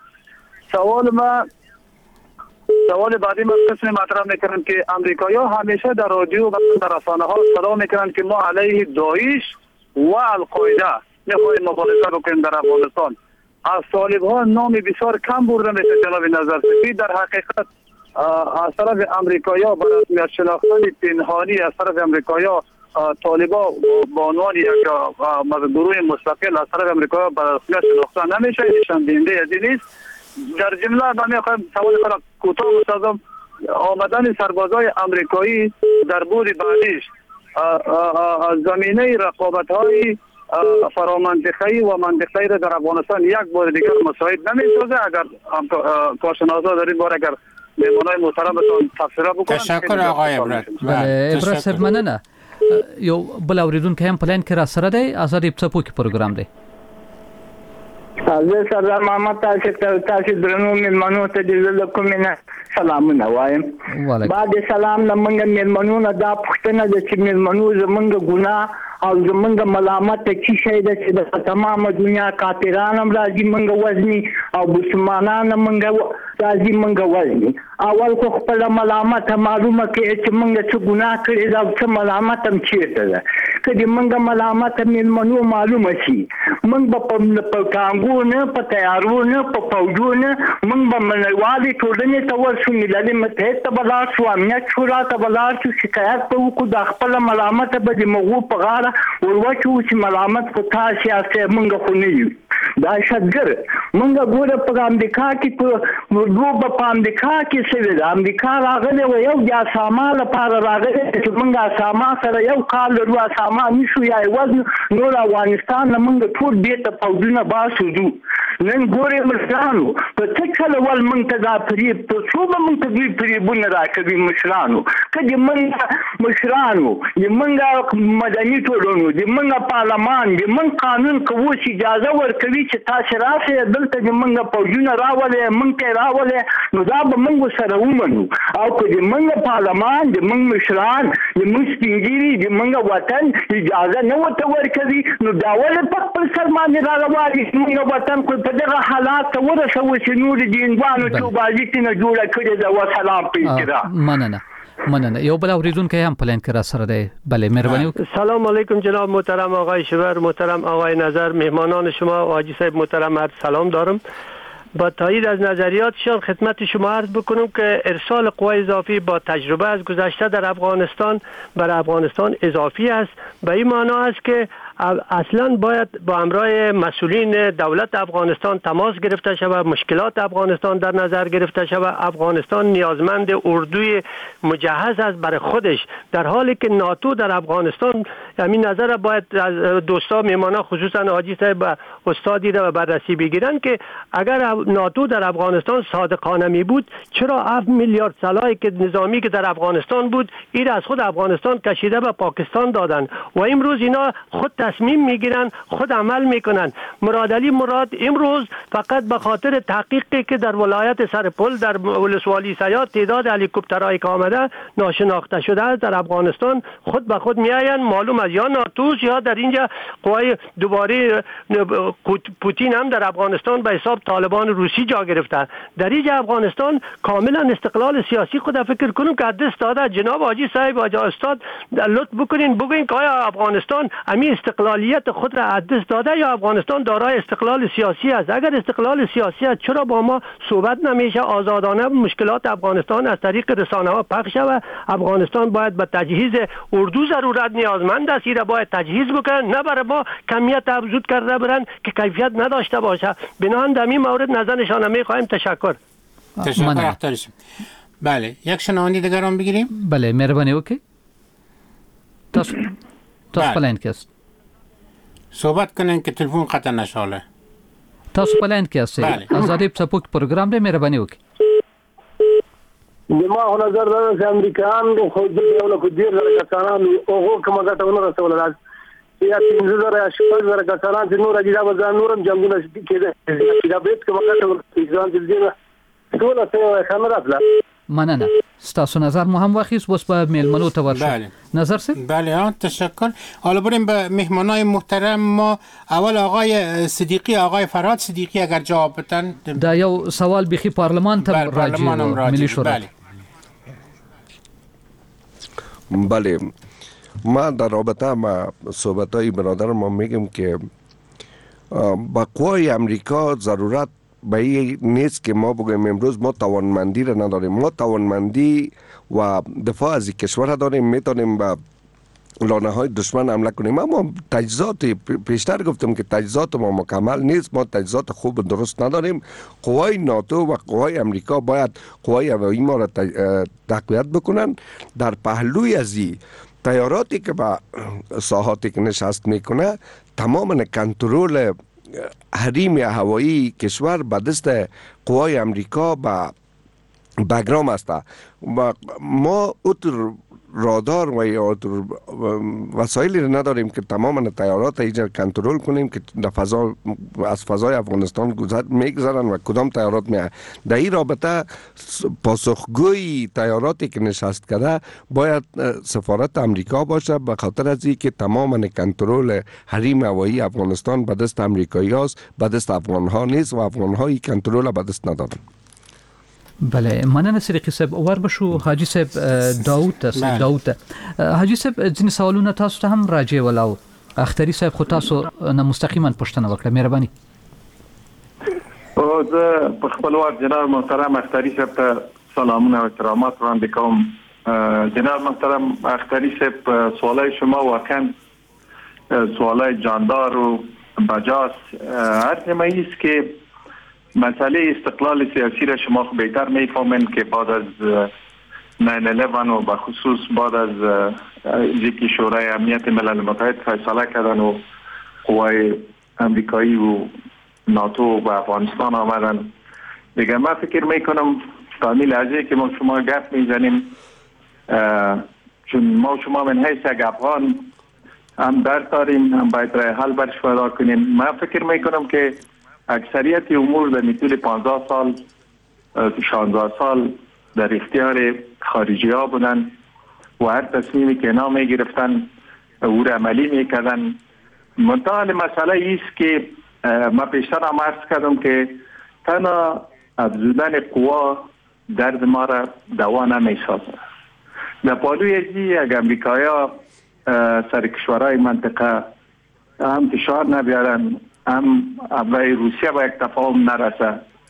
سوال بعدی من قسم مطرح میکنم که امریکایی‌ها همیشه در رادیو و در رسانه‌ها صدا میکنند که ما علیه داعش و القاعده میخواهیم مبارزه بکنیم در افغانستان. از طالب‌ها نام بسیار کم برده میشه جناب نظر صاحب. در حقیقت از طرف امریکایی‌ها برای رسمیت شناختن پنهانی از طرف امریکایی‌ها طالبان با عنوان یک گروه مستقل از طرف امریکا به رسمیت شناخته نمیشه. نشان دهنده از این نیست. در جمله من میخوایم سوال خود کوتاه بسازم. آمدن سربازای امریکایی در بور بعدیش زمینه رقابت‌های فرامنطقه‌ای و منطقه‌ای را در افغانستان یک بار دیگر مساعد نمی‌سازه. اگر کارشناسا در این باره اگر مهمانای محترمتون تفسیر بکنن. تشکر آقای عبرت. بله عبرت صاحب مننه. یو بل اوریدونکو هم پلان کې را سره دی. آزادی په کې پروګرام دی. زه سردار محمد تاسو درنو مېلمنو ته د کومه سلامونه وایم. بعد سلام نه موږ مېلمنو دا پوښتنه ده چې مېلمنو زمونږ ګناه او زمونږ ملامت چې شي ده چې د تمامه دنیا کافران هم راځي موږ وزني او مسلمانان موږ راځي موږ وزني. اول خو خپل ملامت معلومه کې چې موږ څه ګناه کړی دا څه ملامت هم چیرته ده. کله موږ ملامت مېلمنو معلومه شي موږ په کانګو نه په تیارو نه په پوجو نه موږ به منوالي ټولنې ته ورسو، ملل متحد ته بلار شو، امنیت شورا ته بلار شو، شکایت به وکړو. د خپل ملامت به د مغو په غاړه ورواچو چې ملامت خو تاسې یاستئ موږ خو نه یو. دهشتګر موږ ګوره په امریکا کې په لوبه په امریکا کې شوې ده. امریکا راغلی و یو د اسامه لپاره راغلی چې موږ اسامه سره یو کال لرو، اسامه نشو یا وزن نور افغانستان نه موږ ټول بیرته پوځونه باسو ځو. نن ګورې مشرانو په څه کله ول موږ ته دا فریب په څو به موږ ته دوی فریبونه راکوي مشرانو. که د موږ مشرانو د موږ مدني ټولنو د موږ پارلمان د موږ قانون که اوس اجازه ورکوي چې تاسې راسئ دلته د موږ پوځونه راولئ موږ ته یې راولئ نو دا به موږ سره ومنو. او که د موږ پارلمان د موږ مشران د موږ سپین ږیري د موږ وطن اجازه نه ورته ورکوي نو دا ولې په خپل سر باندې راروالي موږ وطن خو په دغه حالات ته ورسوو چې نور د هندوانو چوبازي ترېنه جوړه کړې ده. وسلام په احترام. مننه. یو بل اوریدونکو هم پلان کې را سره دی. بله مهرباني وکړئ. سلام علیکم جناب محترم آقای شبر، محترم آقای نظر، مهمانان شما و حاجی صاحب محترم عرض سلام دارم. با تایید از نظریاتشان خدمت شما عرض بکنم که ارسال قوای اضافی با تجربه از گذشته در افغانستان برای افغانستان اضافی است. به این معنا است که اصلا باید با همراه مسئولین دولت افغانستان تماس گرفته شود، مشکلات افغانستان در نظر گرفته شود. افغانستان نیازمند اردوی مجهز است برای خودش، در حالی که ناتو در افغانستان، همین نظر باید از دوستا میمانا خصوصا حاجی صاحب و استادی را بررسی بگیرن که اگر ناتو در افغانستان صادقانه می بود، چرا 7 میلیارد سلاحی که نظامی که در افغانستان بود این از خود افغانستان کشیده به پاکستان دادن و امروز اینا خود تصمیم میگیرن، خود عمل میکنن. مراد علی مراد امروز فقط به خاطر تحقیقی که در ولایت سرپل در ولسوالی سیاد تعداد هلیکوپترهایی که آمده ناشناخته شده است در افغانستان خود به خود میآیند، معلوم است یا ناتوس یا در اینجا قوای دوباره پوتین هم در افغانستان به حساب طالبان روسی جا گرفته. در اینجا افغانستان کاملا استقلال سیاسی خود فکر کنیم که دست داده. جناب حاجی صاحب و استاد لطف بکنین بگوین که آیا افغانستان همین استقلالیت خود را از دست داده یا افغانستان دارای استقلال سیاسی است؟ اگر استقلال سیاسی است چرا با ما صحبت نمیشه آزادانه مشکلات افغانستان از طریق رسانه ها پخش شود؟ افغانستان باید به تجهیز اردو ضرورت نیازمند است، ایرا باید تجهیز بکنن، نه برای ما کمیت افزود کرده برن که کیفیت نداشته باشه. بنابراین در این مورد نظرشان میخوایم. تشکر. بله، یک شنونده دیگر هم بگیریم. بله مهربانی اوکی. تاسو پلان کې است. صحبت کنین که تلفن قطع نشاله. تاسو پلان کې است. آزادی سپوک پروګرام دې مهرباني وکړي. ما نظر دا چې امریکایان د خو د یو له ډیر کسانو او کومه ګټونه رسول راځي. یا 3000 شپږ کسان چې نور اجازه وزن نورم جنگونه کېده. دا بیت کومه ګټه ځان دې ټول څه خبره مننه. ستاسو نظر مو هم واخیست بس به میلمنو ته ورشو. بله. نظر سه؟ بله تشکر. حالا بریم به مهمانای محترم ما. اول آقای صدیقی، آقای فرهاد صدیقی اگر جواب بدن. دا یو سوال بخی پارلمان ته راجع ملی شورا. بله ما در رابطه با صحبت‌های برادرم ما میگم که با قوای امریکا ضرورت به این نیست که ما بگویم امروز ما توانمندی را نداریم. ما توانمندی و دفاع از کشور داریم، میتونیم به لانه های دشمن حمله کنیم. اما تجهیزات پیشتر گفتم که تجهیزات ما مکمل نیست، ما تجهیزات خوب و درست نداریم. قوای ناتو و قوای امریکا باید قوای هوایی ما را تقویت بکنن. در پهلوی از تیاراتی که به ساحاتی که نشست میکنه تماما کنترل حریم هوایی کشور به دست قوای امریکا به بگرام است و ما اوتر رادار و یا وسایلی نداریم که تماما تیارات اینجا کنترل کنیم که در فضا از فضای افغانستان میگذرن و کدام تیارات میاد. در این رابطه پاسخگوی تیاراتی که نشست کرده باید سفارت امریکا باشه، به خاطر از اینکه تماما کنترل حریم هوایی افغانستان به دست امریکایی هاست، به دست افغان ها نیست و افغان هایی کنترل به دست ندارن. بله مننه صدیقی صاحب. ور بشو حاجی صاحب داوود حاجی صاحب ځینې سوالونه تاسو ته هم راځي ولاو. اختری صاحب خو تاسو نه مستقیما پوښتنه وکړه، مهرباني. او زه په خپل وخت جناب محترم اختری صاحب ته سلامونه و احترامات وړاندې کوم. جناب محترم اختری صاحب سوالای شما واقعا سوالای جاندار و بجاست. عرض ما است که مسئله استقلال سیاسی را شما بهتر میفهمین که بعد از 9/11 و بخصوص بعد از اینکه شورای امنیت ملل متحد فیصله کردن و قوای امریکایی و ناتو به افغانستان آمدن، دیگه من فکر میکنم تا این لحظه که ما شما گپ میزنیم، چون ما شما من حیث یک افغان هم درد داریم، هم باید رای حل برش پیدا کنیم. من فکر میکنم که اکثریت امور در طول 15 سال 16 سال در اختیار خارجی ها بودن و هر تصمیمی که اینا می گرفتن او را عملی می کردن. منتها مسئله ایست که ما پیشتر هم عرض کردم که تنها افزودن قوا درد ما را دوا نمی سازه. در پالوی ازی اگر امریکایی ها سر کشورهای منطقه هم فشار نبیارن، هم اولای روسیه با یک تفاهم نرسه،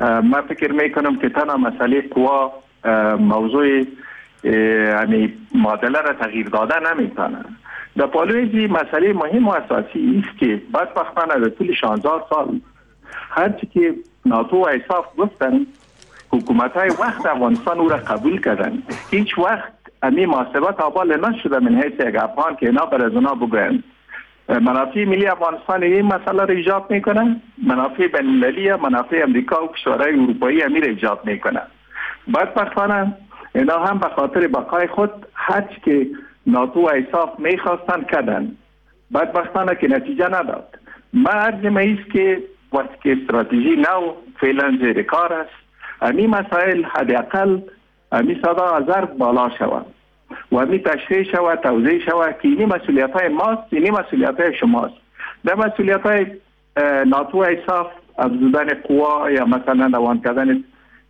من فکر میکنم که تنها مسئله قوا موضوع یعنی معادله را تغییر داده نمیتونه. در پالوی مسئله مهم و اساسی است که بدبختانه در طول 16 سال هرچی که ناتو و ایساف گفتن حکومت های وقت افغانستان او را قبول کردن. هیچ وقت امی محاسبات آبال نشده من حیث یک افغان که اینا بر از اونا بگوین منافع ملی افغانستان این مسئله را ایجاد میکنن، منافع بین المللی، منافع امریکا و کشورهای اروپایی امیر ایجاد میکنن. بدبختانه اینا هم به خاطر بقای خود هرچی که ناتو و ایساف میخواستن کردن. بدبختانه که نتیجه نداد. من عرض ایست که وقتی که استراتژی نو فعلا زیر کار است، امی مسائل حداقل امی صدا آذر بالا شود و امی تشریح شود، توضیح شود که اینی مسئولیت های ماست، اینی مسئولیت های شماست. در مسئولیت های ناتو و ایساف افزودن قوا یا مثلا روان کردن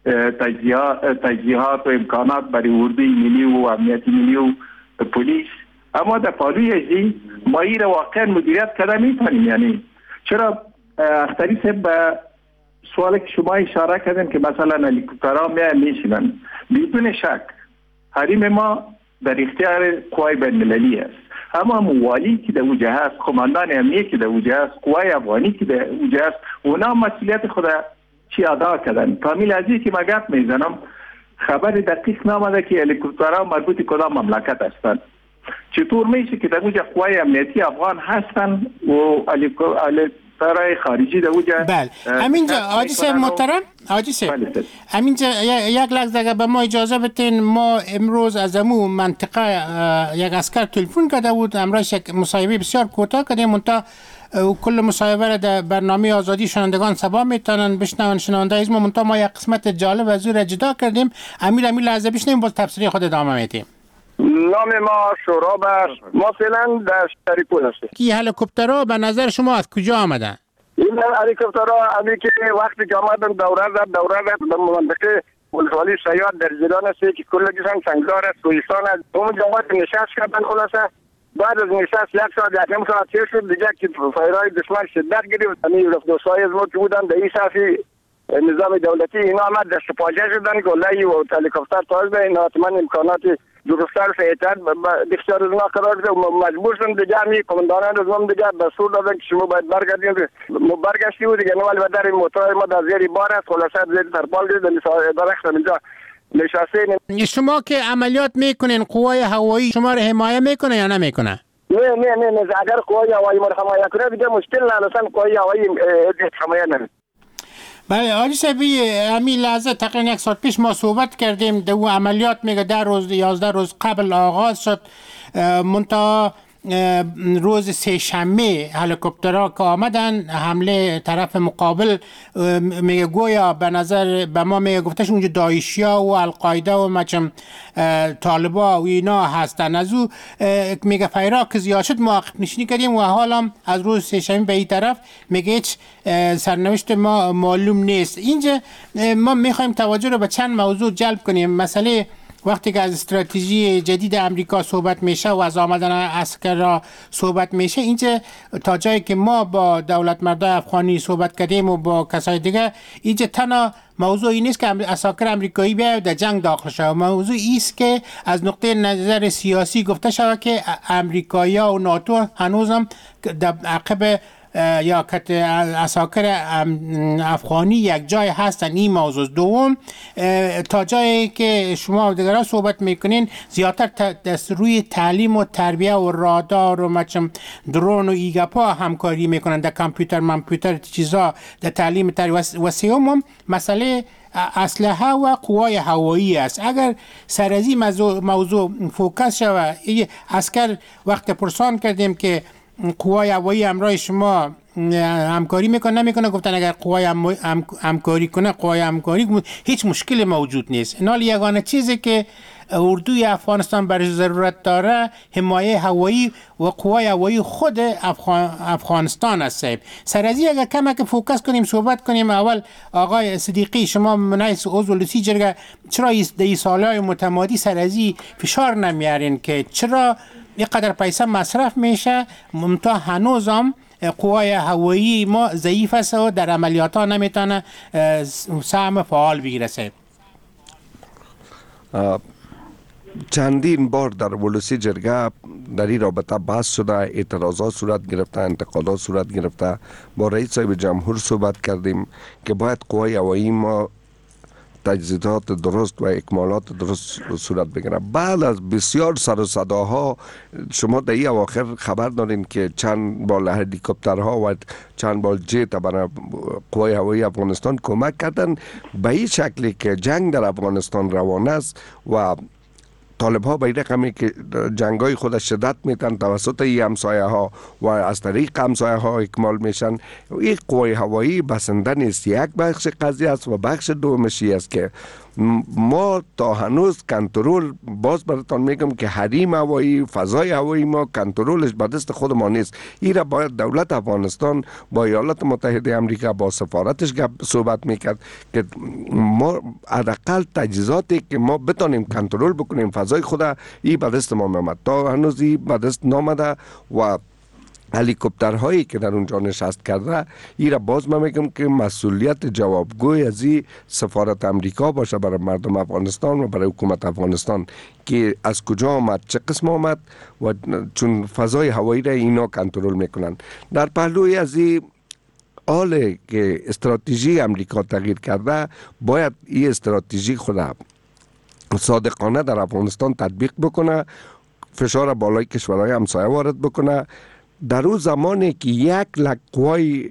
تجهیزات و امکانات برای اردوی ملی و امنیتی ملی و پلیس، اما در پالوی ازی ما این واقعا مدیریت کرده میتونیم. یعنی چرا اختری صاحب به سوالی که شما اشاره کردن که مثلا هلیکوپترها میشینن، بدون شک حریم ما در اختیار قوای بین المللی است، اما موالی که در اوجه هست، قماندان امنیه که در اوجه هست، قوای افغانی که در اوجه هست، اونا مسئولیت خود چی ادا کردن. کامل ازی که من گپ میزنم خبر دقیق نامده که هلیکوپترها مربوط کدام مملکت هستند. چطور میشه که در اوجه قوای امنیتی افغان هستن و هلیکوپترهای خارجی در اوجه؟ بله همینجا حاجی صاحب محترم، حاجی صاحب همینجا یک لحظه اگر به ما اجازه بتین، ما امروز از امو منطقه یک اسکر تلفن کرده بود، امروز یک مصاحبه بسیار کوتاه کردیم، منتها کل مصاحبه را در برنامه آزادی شنوندگان سبا میتونن بشنون. شنونده از ما یک قسمت جالب از او را جدا کردیم. امیر لحظه بشنیم باز تفسیر خود ادامه میدیم. نام ما شورابر، ما فعلا در شریکون هستیم. کی هلیکوپترها به نظر شما از کجا آمدن؟ این هلیکوپترها امی که وقتی که آمدن دوره زد به منطقه ولسوالی سیاد در جلان است که کلگیشان سنگدار است، کوهستان است. اون جواد نشست کردن خلاصه. بعد از نشست یک ساعت یک نیم ساعت تیر شد دیگه که فایرهای دشمن شدت گرفت. امی رفت از ما که بودن در این صفی نظام دولتی اینا آمد دست پاچه شدن گلهی و هلیکوپتر تاز به این حتما امکانات درستر فیتر بسیار از ما قرار ده و مجبور شدن دیگه همی کماندانان از ما دیگه دستور دادن که شما باید برگردیم. ما برگشتی بود دیگه نوالی بدر این موتور ما در زیر بار است خلاصه زیر ترپال دید درخت اینجا نشسته. شما که عملیات میکنین قوای هوایی شما رو حمایه میکنه یا نمیکنه؟ نه اگر قوای هوایی ما رو حمایه کنه دیگه مشکل نداشتن، قوای هوایی حمایه نمیکنه. بله حاجی صاحبی همین لحظه تقریبا یک ساعت پیش ما صحبت کردیم در او عملیات میگه 10 روز 11 روز قبل آغاز شد، منتها روز سه شنبه هلیکوپترها که آمدن حمله طرف مقابل میگه گویا به نظر به ما میگه گفتش اونجا داعشیا و القاعده و مچم طالبا و اینا هستن. از او میگه فیرا که زیاد شد ما عقب نشینی کردیم و حالا از روز سه شنبه به این طرف میگه هیچ سرنوشت ما معلوم نیست. اینجا ما میخوایم توجه رو به چند موضوع جلب کنیم. مسئله وقتی که از استراتژی جدید امریکا صحبت میشه و از آمدن عسکر را صحبت میشه، اینجا تا جایی که ما با دولت مردای افغانی صحبت کردیم و با کسای دیگه، اینجا تنها موضوعی نیست که عساکر امریکایی بیاید در جنگ داخل شود. موضوع ایست که از نقطه نظر سیاسی گفته شود که امریکایی‌ها و ناتو هنوزم در عقب یا کت عساکر افغانی یک جای هستن. این موضوع دوم، تا جایی که شما دیگران صحبت میکنین زیادتر دست روی تعلیم و تربیه و رادار و مچم درون و ایگپا همکاری میکنن، در کامپیوتر چیزا در تعلیم تربیه. و سوم مسئله اسلحه و قوای هوایی است. اگر سر از این موضوع فوکس شود، عسکر وقت پرسان کردیم که قوای هوایی همراه شما همکاری میکنه نمیکنه، گفتن اگر قوای همکاری کنه قوای همکاری هیچ مشکل موجود نیست. نال یگانه چیزی که اردوی افغانستان برای ضرورت داره حمایه هوایی و قوای هوایی خود افغانستان است. سر از این اگر کمک فوکس کنیم صحبت کنیم. اول آقای صدیقی شما منایس عضو لسی جرگه چرا در سالهای متمادی سر از این فشار نمیارین که چرا اینقدر پیسه مصرف میشه منتها هنوزم قوای هوایی ما ضعیف است و در عملیات ها نمیتونه سهم فعال بگیره. چندین بار در ولسی جرگه در این رابطه بحث شده، اعتراضات صورت گرفته، انتقادات صورت گرفته. با رئیس صاحب جمهور صحبت کردیم که باید قوای هوایی ما تجهیزات درست و اکمالات درست صورت بگیره. بعد از بسیار سر و صداها شما در این اواخر خبر دارین که چند بال هلیکوپترها و چند بال جت برای قوای هوایی افغانستان کمک کردن به این شکلی که جنگ در افغانستان روان است و طالب ها به این رقمی که جنگای خود شدت میتن توسط این همسایه ها و از طریق همسایه ها اکمال میشن. این قوای هوایی بسنده نیست، یک بخش قضیه است و بخش دومشی است که ما تا هنوز کنترل، باز براتون میگم که حریم هوایی، فضای هوایی ما کنترلش به دست خود ما نیست. این را باید دولت افغانستان با ایالات متحده آمریکا با سفارتش صحبت میکرد که ما حداقل تجهیزاتی که ما بتونیم کنترل بکنیم فضای خود، این به دست ما میامد. تا هنوز این به دست نامده و هلیکوپترهایی که در اونجا نشست کرده، این را باز من میگم که مسئولیت جوابگوی از این سفارت امریکا باشه برای مردم افغانستان و برای حکومت افغانستان که از کجا آمد، چه قسم آمد و چون فضای هوایی را اینا کنترل میکنن. در پهلوی از این حال که استراتژی امریکا تغییر کرده، باید این استراتژی خود صادقانه در افغانستان تطبیق بکنه، فشار بالای کشورهای همسایه وارد بکنه. در اون زمانی که 100,000 قوای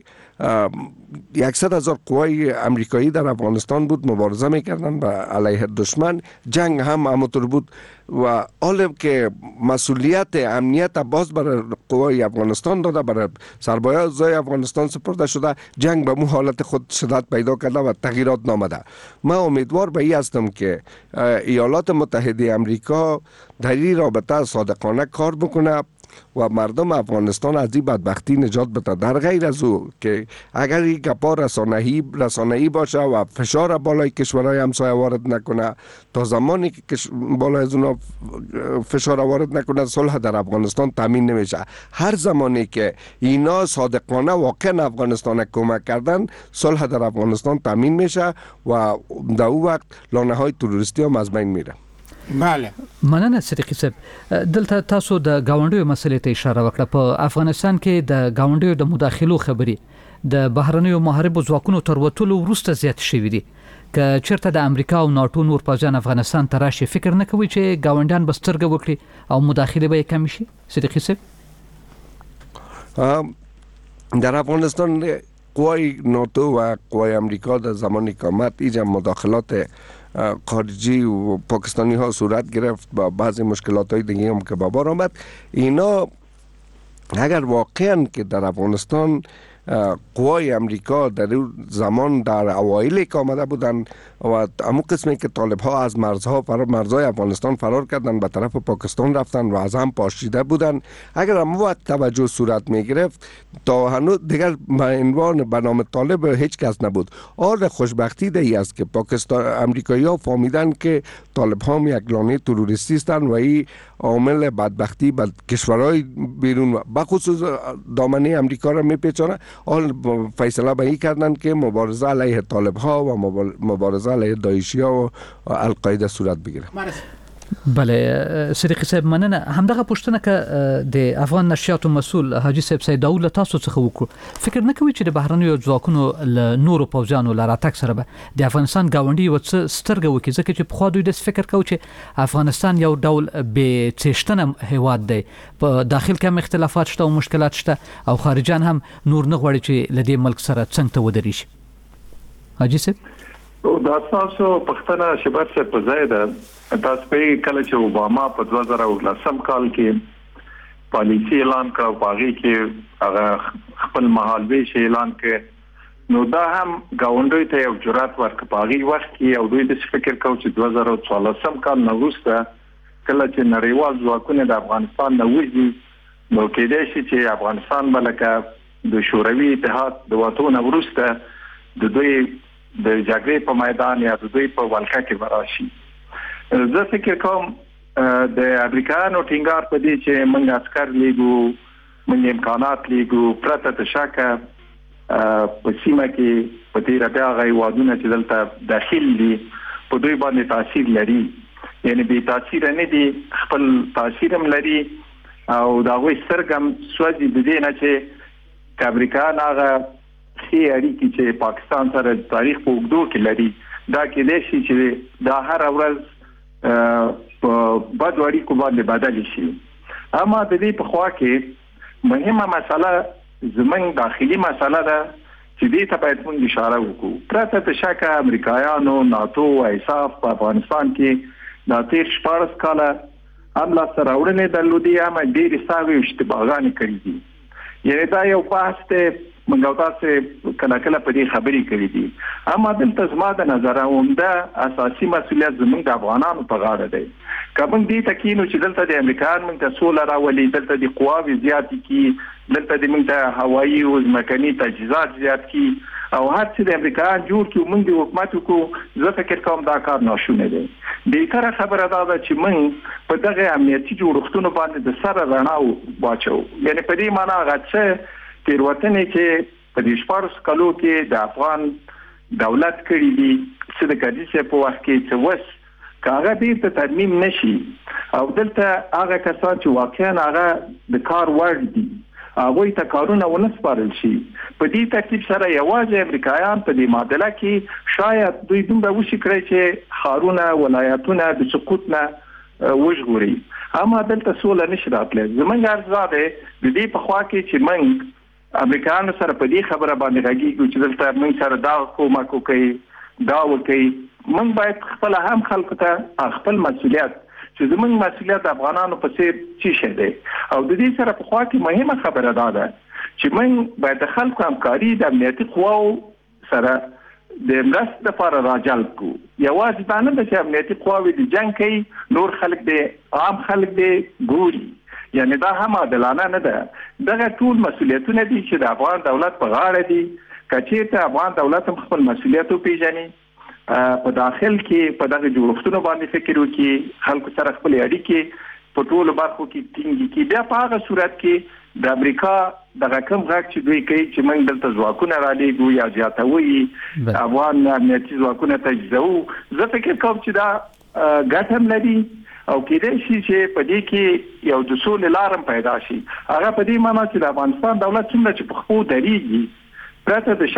100,000 قوای امریکایی در افغانستان بود مبارزه میکردن علیه دشمن، جنگ هم همونطور بود و حالا که مسئولیت امنیت باز برای قوای افغانستان داده، برای سربازای افغانستان سپرده شده، جنگ به مو حالت خود شدت پیدا کرده و تغییرات نامده. من امیدوار به این هستم که ایالات متحده آمریکا در این رابطه صادقانه کار بکنه و مردم افغانستان از این بدبختی نجات بده. در غیر از او که اگر این گپا رسانه‌ای باشه و فشار بالای کشورهای همسایه وارد نکنه، تا زمانی که بالای از اونا فشار وارد نکنه صلح در افغانستان تامین نمیشه. هر زمانی که اینا صادقانه واقعا افغانستان کمک کردن، صلح در افغانستان تامین میشه و در اون وقت لانه‌های تروریستی هم از بین میره. بله، مننه صدیقی صاحب. دلته تاسو د گاونډیو مسلې ته اشاره وکړه. په افغانستان کې د گاونډیو د مداخلو خبري د بهرنیو محاربو ځواکونو تر وتلو وروسته زیات شوي دي. که چیرته د امریکا او ناتو نور پوځیان افغانستان ته راشي، فکر نه کوي چې گاونډیان به سترګه وکړي او مداخله به کم شي؟ صدیقی صاحب، در افغانستان قوای ناتو و قوای امریکا در زمان اقامت اینجا مداخلات خارجی و پاکستانی ها صورت گرفت با بعضی مشکلات های دیگه هم که به بار آمد. اینا اگر واقعا که در افغانستان قوای امریکا در اون زمان در اوایل که آمده بودن و همون قسمی که طالب ها از مرزهای افغانستان فرار کردن به طرف پاکستان رفتن و از هم پاشیده بودن، اگر هم وقت توجه صورت می گرفت تا هنوز دیگر به نام طالب هیچ کس نبود. حال خوشبختی دی است که امریکایی ها فهمیدن که طالب ها یک لانه تروریستی هستند و این عامل بدبختی به کشورهای بیرون بخصوص دامنه امریکا را میپیچانه. حال فیصله به این کردن که مبارزه علیه طالب ها و مبارزه علیه داعشی ها و القاعده صورت بگیره. بله صدیقی صاحب، مننه. همدغه پوښتنه که د افغان نشریاتو مسؤل حاجی صاحب سید داود له تاسو څخه وکړو، فکر نه کوي چې د بهرنیو ځواکونو له نورو پوځیانو له راتګ سره به د افغانستان ګاونډي یو څه سترګه وکړي، ځکه چې پخوا دوی داسې فکر کوي چې افغانستان یو ډول بې څښتنه هیواد دی، په داخل کې هم اختلافات شته او مشکلات شته او خارجان هم نور نه غواړي چې له دې ملک سره څنګ ته ودرېږي. حاجی صاحب، دا تاسو پښتنه شبر څه په ځای ده. تاسو په کله چې اوباما په 2019 کال کې پالیسی اعلان کړ او هغه کې هغه خپل مهالویش اعلان کړ، نو دا هم گاونډي ته یو جرأت ورکړ. په هغه وخت کې یو دوی د فکر کاوه چې 2014 کال نه وروسته کله چې نړیوال ځواکونه د افغانستان نه وځي، نو کېدای شي چې افغانستان بلکې د شوروي اتحاد د وټو نه وروسته د دوی د جګړې په میدان یا د دوی په ولکه کې وراشي. زه فکر کوم د امریکایانو ټینګار په دې چې موږ عسكر لیږو، موږ امکانات لیږو پرته د شکه په سیمه کې په دې راځي هیوادونه چې دلته داخل دي په دوی باندې تاثیر لري، یعنی به تاثیر نه دي، خپل تاثیر هم لري او دا غوي سرګم سوځي د دې نه چې امریکا هغه خي اړیکې چې پاکستان سره تاریخ په وګړو کې لري دا کې د شي چې دا هر ورځ په بد اړیکو باندې بدل شي. اما د دې په خوا کې مهمه مسله زمنګ داخلي مسله ده چې دې ته باید موږ اشاره وکړو. پرته د شکه امریکایانو ناتو او ایساف په افغانستان کې د تیر 14 کاله حمله سره وړاندې درلودي هم ډېر ساوي اشتباهات کړې دي. یعنی دا یو بحث ته موږ تاسو کله کله په دې خبرې کړې دي. اما دلته زما د نظر عمده اساسي مسؤلیت زموږ د افغانانو په غاړه دی. کوم دې تکینو چې دلته د امریکایانو موږ ته سول راولي، دلته د قواوی زیات کی، دلته د موږ ته هوایي او ځمکني تجهیزات زیات کی او هر څه د امریکایانو جوړ کړو، موږ د حکومت کو زه فکر کوم دا کار ناشونه دی. د کار خبره دا ده چې موږ په دغه امنیتي جوړښتونو باندې د سره رڼا واچو. یعنی په دې معنی غاڅه تیروتنې چې په دې 14 کالو کې د افغان دولت کړی دي چې د کډیسه په وخت کې چې وس کاغه دې ته ترمیم نشي او دلته هغه کسان چې واقعا هغه د کار وړ دي هغه ته کارونه ونسپارل شي. په دې ترتیب سره یوازې امریکایان په دې معادله کې شاید دوی دومره وشي کړی چې خارونه ولایتونه د سقوط نه وژغوري. اما دلته سوله نشي راتلی. زمونږ ارزو ده د دې په خوا کې چې موږ امریکایانو سره په دې خبره باندې راګیږو چې دلته موږ سره دا کومک کوي دا وکي. موږ باید خپل هم خلکو ته خپل مسؤلیت چې زموږ مسؤلیت افغانانو په څیر چی شه دی او د دې سره په خوا کې مهمه خبره ده چې موږ باید د خلکو همکاري د امنیتي قواو سره د مرستې لپاره راجلب کو. یوازې دا نه چې امنیتي قواوې د جنگ کوي، نور خلک دي عام خلک دي ګوري، یعنی دا هم عادلانه نه ده. دغه ټول مسؤلیتونه دي چې د افغان دولت په غاړه دي. کچېرته افغان دولت هم خپل مسؤلیت وپیژني، په داخل کې په دغه جوړښتونو باندې فکر وکړي، خلکو سره خپل اړیکې په ټولو برخو کې ټینګ کړي. بیا په هغه صورت کې د امریکا دغه کوم غږ چې دوی کوي چې موږ دلته ځواکونه را لېږو یا زیاتوي افغان امنیتي ځواکونه تجزیوو، زه فکر کوم چې دا ګټه هم لري او کېدای شي چې په دې کې یو د سولې لارم پیدا شي. هغه په دې معنی چې د افغانستان دولت څومره چې په خپل درېږي پرته د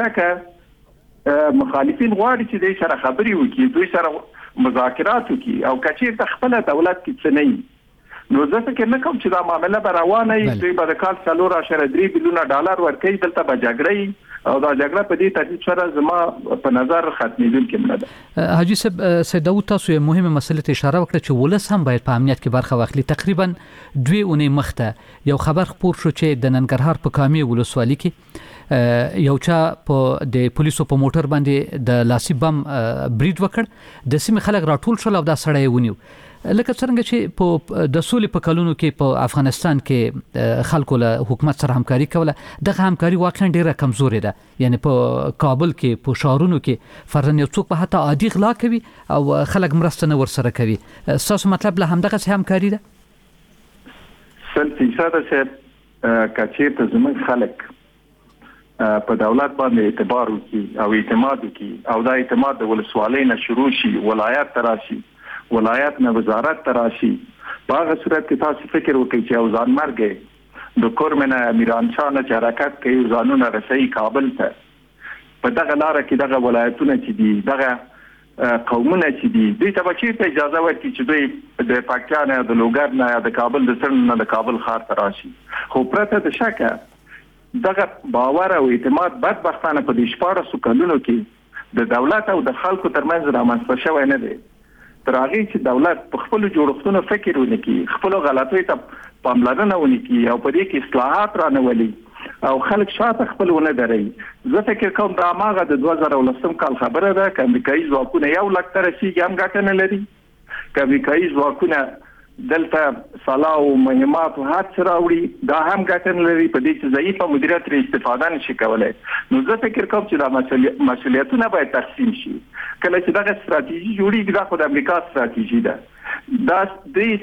شکه مخالفین غواړي چې دوی سره خبرې وکړي، دوی سره مذاکرات وکړي او کچیر د خپل دولت کې څه نه نو زه فکر نه کوم چې دا معامله به روانه وي. دوی به د کال 4.3 بلیونه ډالر ورکړي، دلته به جګړه او دا جګړه په دې ترتیب سره زما په نظر ختمېدونکې نه ده. حاجی صاحب، سید داود تاسو یو مهمه مسله ته اشاره وکړه چې ولس هم باید په امنیت کې برخه واخلي. تقریبا 2 اونۍ مخته یو خبر خپور شو چې د ننګرهار په کامي ولسوالۍ کې یو چا په د پولیسو په موټر باندې د لاسي بم برید وکړ. د سیمې خلک راټول شول او دا سړی ونیو. لکه څنګه چې په د سولې په کلونو کې په افغانستان کې خلکو له حکومت سره همکاري کوله، دغه همکاري واقعا ډیره کمزورې ده. یعنی په کابل کې په شهرونو کې فرضاً یو څوک په حتی عادي غلا کوي او خلک مرسته نه ورسره کوي. تاسو مطلب له همدغه همکاري ده؟ 100% چې کچې ته زموږ خلک په دولت باندې اعتبار وکړي او اعتماد وکړي او دا اعتماد د ولسوالۍ نه شروع شي، ولایت ته راشي، ولایت نه وزارت ته راشي. په هغه صورت کې تاسو فکر وکړئ چې او ځان مرګ د کورمنه امیران شاه نه حرکت کوي، ځانونه رسي کابل ته. په دغه لار کې دغه ولایتونه چې دي، دغه قومونه چې دي، دوی ته به اجازه ورکړي چې دوی د پاکستان یا د لوګر نه یا د کابل د سر نه د کابل ښار ته راشي. خو پرته د شکه دغه باور او اعتماد بدبختانه په دې 14 کلونو کې د دولت او د خلکو ترمنځ رامنځته شوی نه دی. تر هغه چې دولت په خپل جوړښتونو فکر ونه کړي، خپل غلطۍ ته پاملرنه ونه کړي او په دې کې اصلاحات رانولي او خلک شاته خپل ونه دري. زه فکر کوم دا ماغه د 2010 کال خبره ده چې امریکایي ځواکونه 1 لک تر شي هم ګټه نه لري. چې امریکایي ځواکونه دلته سلاح او مهمات او هات راوړي دا هم ګټه نه لري. په دې چې ضعیفه مدیریت لري استفاده نشي کولای. نو زه فکر کوم چې دا مسؤلیتونه باید تقسیم شي. کله چې دا ستراتیژي جوړیږي دا خو د امریکا ستراتیژي ده. دا د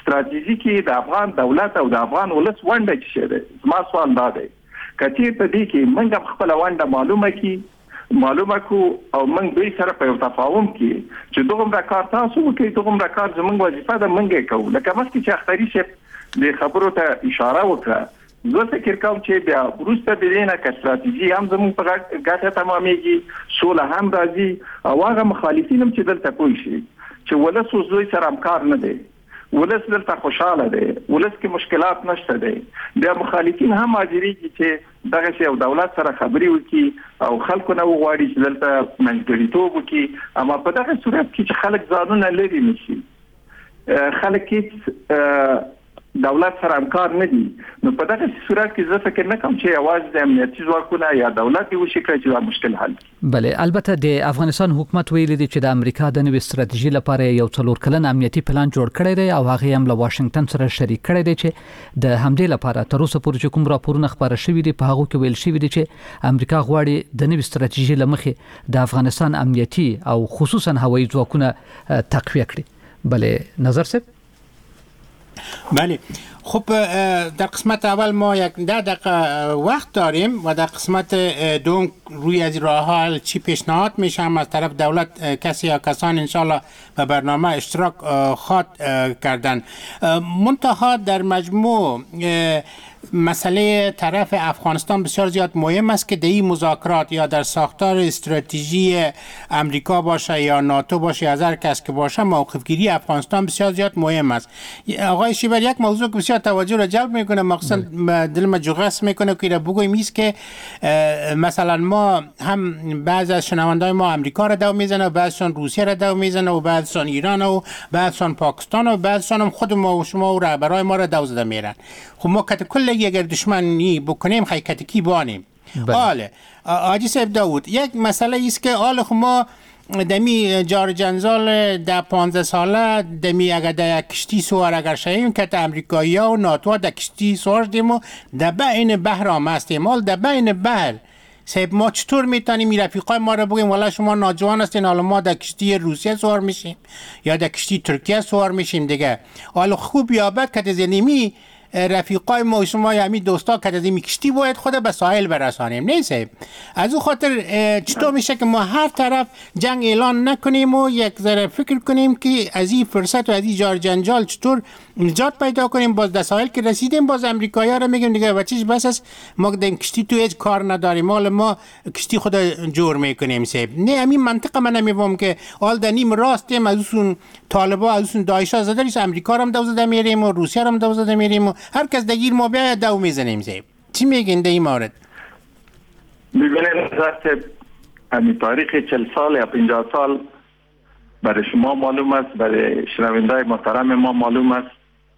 استراتژیکي د افغان دولت او د افغان ولس ونده چی شده. ما سوال داده کچې په دې کې موږ خپل ونده معلومه کو او موږ دوی سره په تفاهم کې چې دغه کار تاسو وکړئ، دغه کار زموږ وظیفه ده، موږ کوو. لکه مخکې چې اختری شه د خبرو ته اشاره وکړه، زه فکر کوم چې بیا وروسته د دې نه که استراتیژي هم زموږ په ګټه تمامېږي، سوله هم راځي او هغه مخالفین هم چې دلته پوه شي چې ولس اوس دوی سره همکار نه دی، ولس دلته خوشاله دی، ولس کې مشکلات نشته دی. بیا مخالفین هم حاضرېږي چې دغه شی او دولت سره خبرې وکړي او خلکو نه وغواړي چې دلته منځګړیتوب وکړي. اما په دغه صورت کې چې خلک ځانونه لري نشي، خلک هیڅ دولت سره همکار نه دي، نو په دغه صورت کې زه فکر نه کوم چې یوازې د امنیتي ځواکونه یا دولت یو شي کړی چې دا مشکل حل کړي. بله، البته د افغانستان حکومت ویلي دی چې د امریکا د نوې ستراتیژي لپاره یو 4 کلن امنیتي پلان جوړ کړی دی او هغه هم له واشنگټن سره شریک کړی دی چې د همدې لپاره تر اوسه پورې چې کوم راپورونه خبره شوي دي په هغه کې ویل شوي دي چې امریکا غواړي د نوې ستراتیژي لمخې د افغانستان امنیتي او خصوصا هوایي ځواکونه تقویه کړي. بله نظر صاحب. بله، خب در قسمت اول ما یک 10 دقیقه وقت داریم و در قسمت دوم روی از راه حل چی پیشنهاد میشه از طرف دولت کسی یا کسان انشالله به برنامه اشتراک خواد کردن. منتها در مجموع مسئله طرف افغانستان بسیار زیاد مهم است که در این مذاکرات یا در ساختار استراتژی امریکا باشه یا ناتو باشه یا هر کس که باشه موقف گیری افغانستان بسیار زیاد مهم است. آقای شیبر یک موضوع که بسیار توجه را جلب میکنه، مخصوصا دل ما جغرس میکنه که بگویم است که مثلا ما هم بعض از شنوندای ما امریکا را دو میزنه و بعضشان روسیه را دو میزنه و بعضشان ایران و بعضشان پاکستان و بعضشان هم خود ما و شما و رهبرای ما را دو زده میرن. خب ما کل اگر دشمنی بکنیم حقیقتی بانیم. آله آجی صاحب داود، یک مسئله ایست که آله ما دمی جار جنزال در 15 ساله دمی اگر در یک کشتی سوار اگر شویم که امریکایی ها و ناتو در کشتی سوار دیم و در بین بحر هم هستیم. حال در بین بحر صاحب ما چطور میتونیم رفیقای ما را بگیم والا شما ناجوان هستین، حالا ما در کشتی روسیه سوار میشیم یا در کشتی ترکیه سوار میشیم دیگه. حالا خوب یا بد که زنیمی رفیقای ما و شما یا همین دوستا که از این کشتی باید خود به ساحل برسانیم. نیست از او خاطر چطور میشه که ما هر طرف جنگ اعلان نکنیم و یک ذره فکر کنیم که از این فرصت و از این جار جنجال چطور نجات پیدا کنیم. باز در ساحل که رسیدیم باز امریکایی‌ها را میگیم دیگه بچیش بس است، ما در کشتی تو هیچ کار نداریم، حالا ما کشتی خود جور میکنیم. صاحب نه همین منطقه من نمیفهم که حال در نیم راستیم از اون طالبا از اون داعشا زده نیست، امریکا هم دوزده میریم و روسیه هم دوزده میریم و هر کس دگیر ما بیاید دو میزنیم. زیب چی میگین در این مورد؟ ببینید نظر همین تاریخ 40 سال یا 50 سال برای شما معلوم است، برای شنوندای محترم ما معلوم است.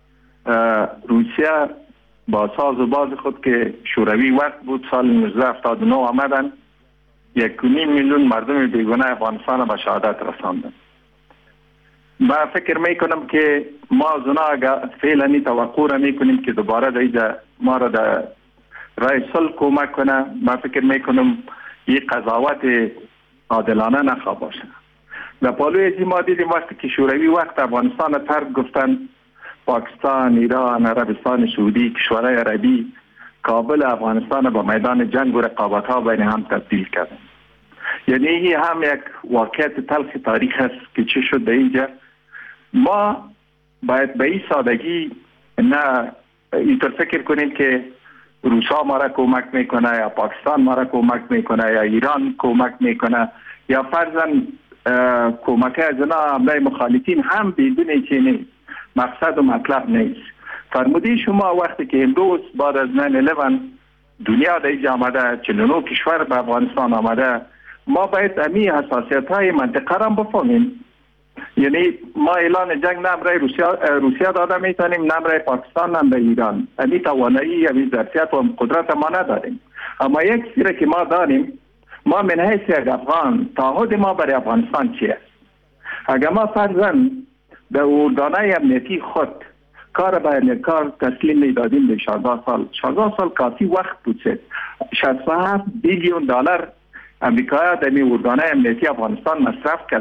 روسیه با ساز و باز خود که شوروی وقت بود سال 1979 آمدن 1.5 میلیون مردم بیگانه افغانستان به شهادت رساندن. ما فکر میکنم که ما از اونا اگر فعلا توقع را میکنیم که دوباره در ما را در رای صلح کمک کنه، ما فکر میکنم این قضاوت عادلانه نخواه باشه. در پالوی ازی ما دیدیم وقتی که شوروی وقت افغانستان ترک گفتن، پاکستان، ایران، عربستان سعودی، کشورهای عربی کابل افغانستان با میدان جنگ و رقابت ها بین هم تبدیل کردن. یعنی این هم یک واقعیت تلخ تاریخ است که چه شد در اینجا. ما باید به این سادگی نه اینطور فکر کنیم که روسا ما را کمک میکنه یا پاکستان ما را کمک میکنه یا ایران کمک میکنه یا فرضاً کمک از اونا حمله مخالفین هم بدون چنین مقصد و مطلب نیست. فرمودی شما وقتی که امروز بعد از 9/11 دنیا در اینجا آمده، 49 کشور به افغانستان آمده، ما باید امی حساسیت های منطقه را بفهمیم. یعنی ما اعلان جنگ نه برای روسیه داده میتونیم، نه برای پاکستان، نه برای ایران. امی توانایی امی ظرفیت و قدرت ما نداریم. اما یک چیزی که ما داریم، ما من حیث یک افغان تعهد ما برای افغانستان چیه؟ اگر ما فرضاً به اردانه امنیتی خود کار به کار تسلیم میدادیم به 14 سال کافی وقت بود. 67 بیلیون دلار امریکا در اردانه امنیتی افغانستان مصرف کردن.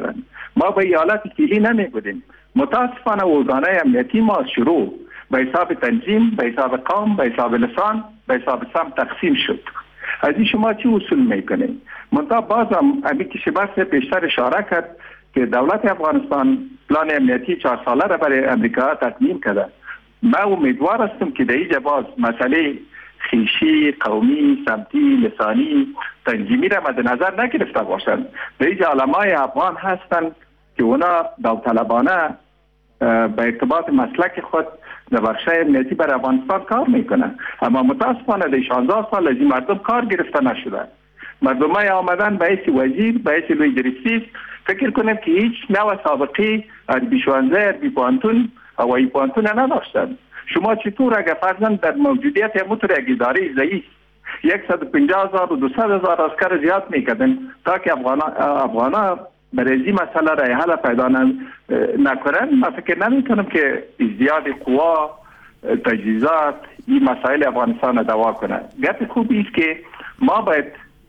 ما به ایالت فعلی نمی بودیم. متاسفانه ارگانهای امنیتی ما شروع به حساب تنظیم، به حساب قوم، به حساب لسان، به حساب سمت تقسیم شد. از این شما چی اصول میکنید؟ منتها بازم امی که شباس پیشتر اشاره کرد که دولت افغانستان پلان امنیتی 4 ساله را برای امریکا تقدیم کرده. ما امیدوار هستم که در اینجا باز مسئله خیشی، قومی، سمتی، لسانی، تنظیمی را مد نظر نگرفته باشند. در اینجا علمای افغان هستند که اونا داوطلبانه به ارتباط مسلک خود در بخشای امنیتی بر افغانستان کار میکنن، اما متاسفانه در 16 سال از این مردم کار گرفته نشده. مردم های آمدن به حیث وزیر، به حیث لوی درسیز، فکر کنم که هیچ نوع سابقه عربی شوانزه، عربی پانتون، هوایی پانتون نداشتن. شما چطور اگر فرضاً در موجودیت همونطور یک اداره ضعیف 150,000 و 200,000 عسکر زیاد میکردن تا که افغانا برای این مسئله رای حل پیدا نکنن؟ من فکر نمیکنم که زیاد قوا، تجهیزات این مسائل افغانستان دوا کنه. گپ خوبی است که ما باید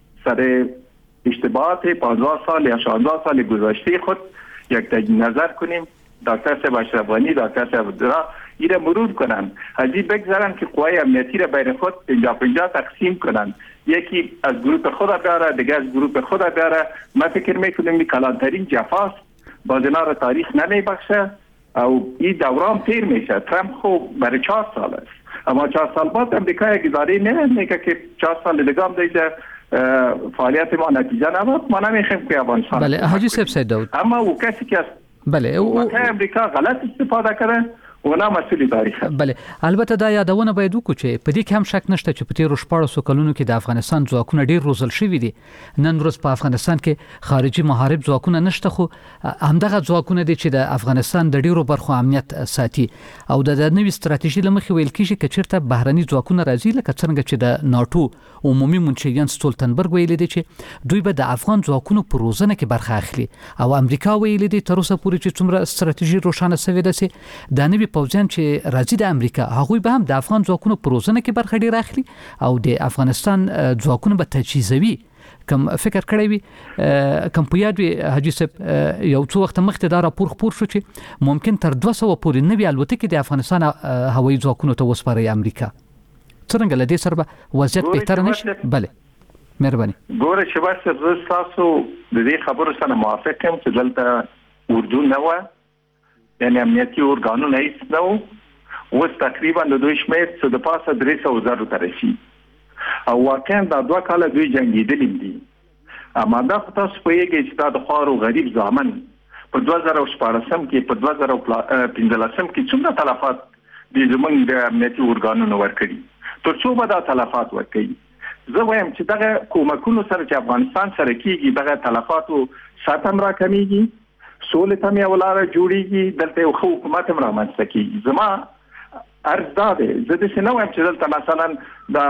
سر اشتباهات 15 سال یا 16 سال گذشته خود یک تجدید نظر کنیم. دکتر صاحب اشرف‌غنی، دکتر صاحب عبدالله این مرور کنن، از این بگذارن که قوای امنیتی را بین خود 50-50 تقسیم کنن، یکی از گروه خود بیاره، دیگه از گروه خود بیاره. من فکر میکنم این کلانترین جفاست، باز اینا را تاریخ نمیبخشه او این دوران تیر میشه. ترامپ خوب برای 4 سال است، اما 4 سال بعد امریکا یک اداره نمیگه که 4 سال دیگه هم دیگه فعالیت ما نتیجه نبود. ما نمیخوایم که افغانستان. بله حاجی صاحب سید داود، اما او کسی که بله امریکا غلط استفاده کرده اونا مسئولی تاریخ. بله البته دا یادونه باید وکړو چې په دې کې هم شک نشته چې په تیرو 14 کلونو کې د افغانستان ځواکونه ډیر روزل شوي دي. نن ورځ په افغانستان کې خارجي محارب ځواکونه نشته، خو همدغه ځواکونه دي چې د افغانستان د ډیرو برخو امنیت ساتي او د نوې ستراتیژي لمخې ویل کیږي چې چیرته بهرني ځواکونه راځي، لکه څنګه چې د ناتو عمومي منشي ینس ستولتنبرګ ویل دي چې دوی به د افغان ځواکونو په روزنه کې برخه اخلي، او امریکا ویل دي تر اوسه پورې چې څومره ستراتیژي روښانه شوې ده چې د نوې پوځیان چې راځي د امریکا هغوی به هم د افغان ځواکونو په روزنه کې برخه ډیر اخلي او د افغانستان ځواکونه به تجهیزوي. کوم فکر کړی وي کوم په یاد وي حاجي صاحب یو څو وخت مخکې دا راپور خپور شو چې ممکن تر 200 پورې نوې الوتکې د افغانستان هوایي ځواکونو ته وسپاري امریکا. څنګه لدې سره به وضعیت بهتر نشي؟ بله مهرباني. ګوره چې بس تاسو د دې خبرو سره موافق یم چې دلته اردو نه و، یعنی امنیتی ارگانونه هیڅ نه و. اوس تقریبا د دوی شمیر څه د پاسه 300,000 ته رسي او واقعا دا 2 کاله دوی جنگیدلي دي. اما دا تاسو پوهیږئ چې دا د خوارو غریب ځامن په 2014 کې په 2015 کې څومره تلفات د زمونږ د امنیتي ارگانونو ورکړي تر څو به دا تلفات ورکړي. زه وایم چې دغه کومکونو سره چې افغانستان سره کیږي دغه تلفاتو ساتم را کمیږي، سولې ته مې ولاره جوړیږي، دلته یو ښه حکومت هم رامنځته کیږي. زما عرض دا دی، زه داسې نه وایم چې دلته مثلا دا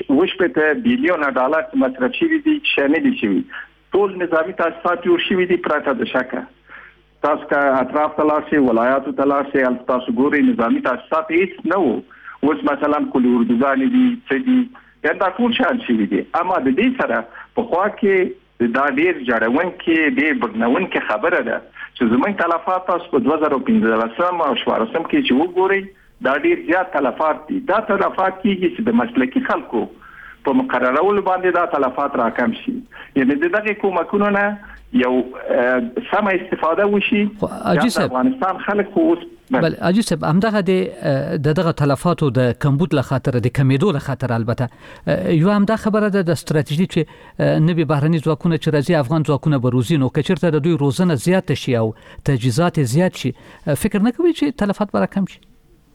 80 بیلیون ډالر مصرف شوي دي چې نه دي شوي. ټول نظامي تاسیسات جوړ شوي دي پرته د شکه. تاسو که اطراف ته لاړ شئ، ولایاتو ته لاړ شئ، هلته تاسو ګورئ نظامي تاسیسات هیڅ نه وو. اوس مثلا کلي اردوګانې دي، څه دي، یا دا ټول شان شوي دي. اما د دې سره پخوا کې دا ډېر جاړونکې ډېر بډنونکې خبره ده چې زموږ تلفات تاسو په 2015 او 14 کې چې وګورئ دا ډېر زیات تلفات دي. دا تلفات کېږي چې د مسلکي خلکو په مقررولو باندې دا تلفات راکم شي، یعنی د دغه کومکونو نه یو سمه استفاده وشي. افغانستان خلک خو اوس بل اجي صاحب همدغه د دغه تلفاتو د کمبود له خاطر د کمیدو له خاطر البته یو هم دا خبره ده د ستراتیژي چې نوی بهرني ځواکونه چې راځي افغان ځواکونه به روزي، نو که چېرته د دوی روزنه زیات شي او تجهیزات زیات شي فکر نه کوي چې تلفات به کم شي؟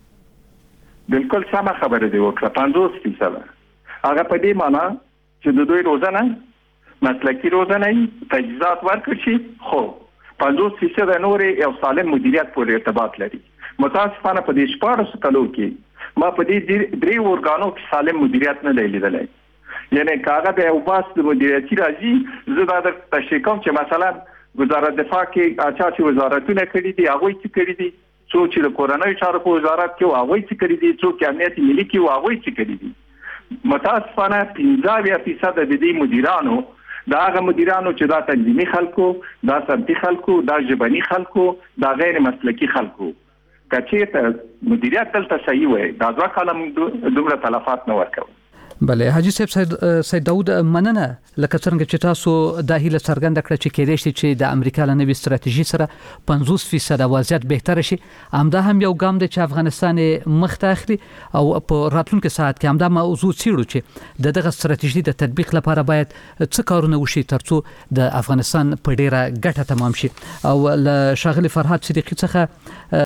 بالکل سمه خبره دی وکړه 50%. هغه په دې معنی چې د دوی روزنه مسلکی روزنه تجهیزات ورکړي شي، خو 50% نورې یو سالم مدیریت پورې ارتباط لري. متاسفانه په دې 14 کلو کې ما په دې درې ورګانو کې سالم مدیریت نه دی لیدلی. یعنی کاغه د یو باس د مدیریتي راځي، زه دا د تشریح کوم چې مثلا وزارت دفاع کې اچا چې وزارتونه کړي دي هغه څه کړي دي، څو چې د کورنۍ چارو په وزارت کې هغه څه کړي دي، څو چې امنیت ملي کې هغه څه کړي دي. متاسفانه 15% د دې مدیرانو دا هغه مدیرانو چې دا تنظیمي خلکو، دا سمتي خلکو، دا ژبني خلکو، دا غیر مسلکي خلکو، کچې ته مدیریت دلته صحیح وای دا 2 کاله موږ دومره تلفات نه ورکو. بله حاجی صاحب سید داود مننه لکه څنګه چې تاسو د هیله څرګنده کړه چې کېدای شي چې د امریکا له نوې ستراتیژي سره 50% وضعیت بهتر شي. همدا هم یو ګام دی چې افغانستان مخ ته اخلي او په راتلونکي ساعت کې همدا موضوع څیړو چې دغه ستراتیژي د تطبیق لپاره باید څه کارونه وشي ترڅو د افغانستان په ډیره ګټه تمام شي. او له شاغلي فرهاد صدیقي څخه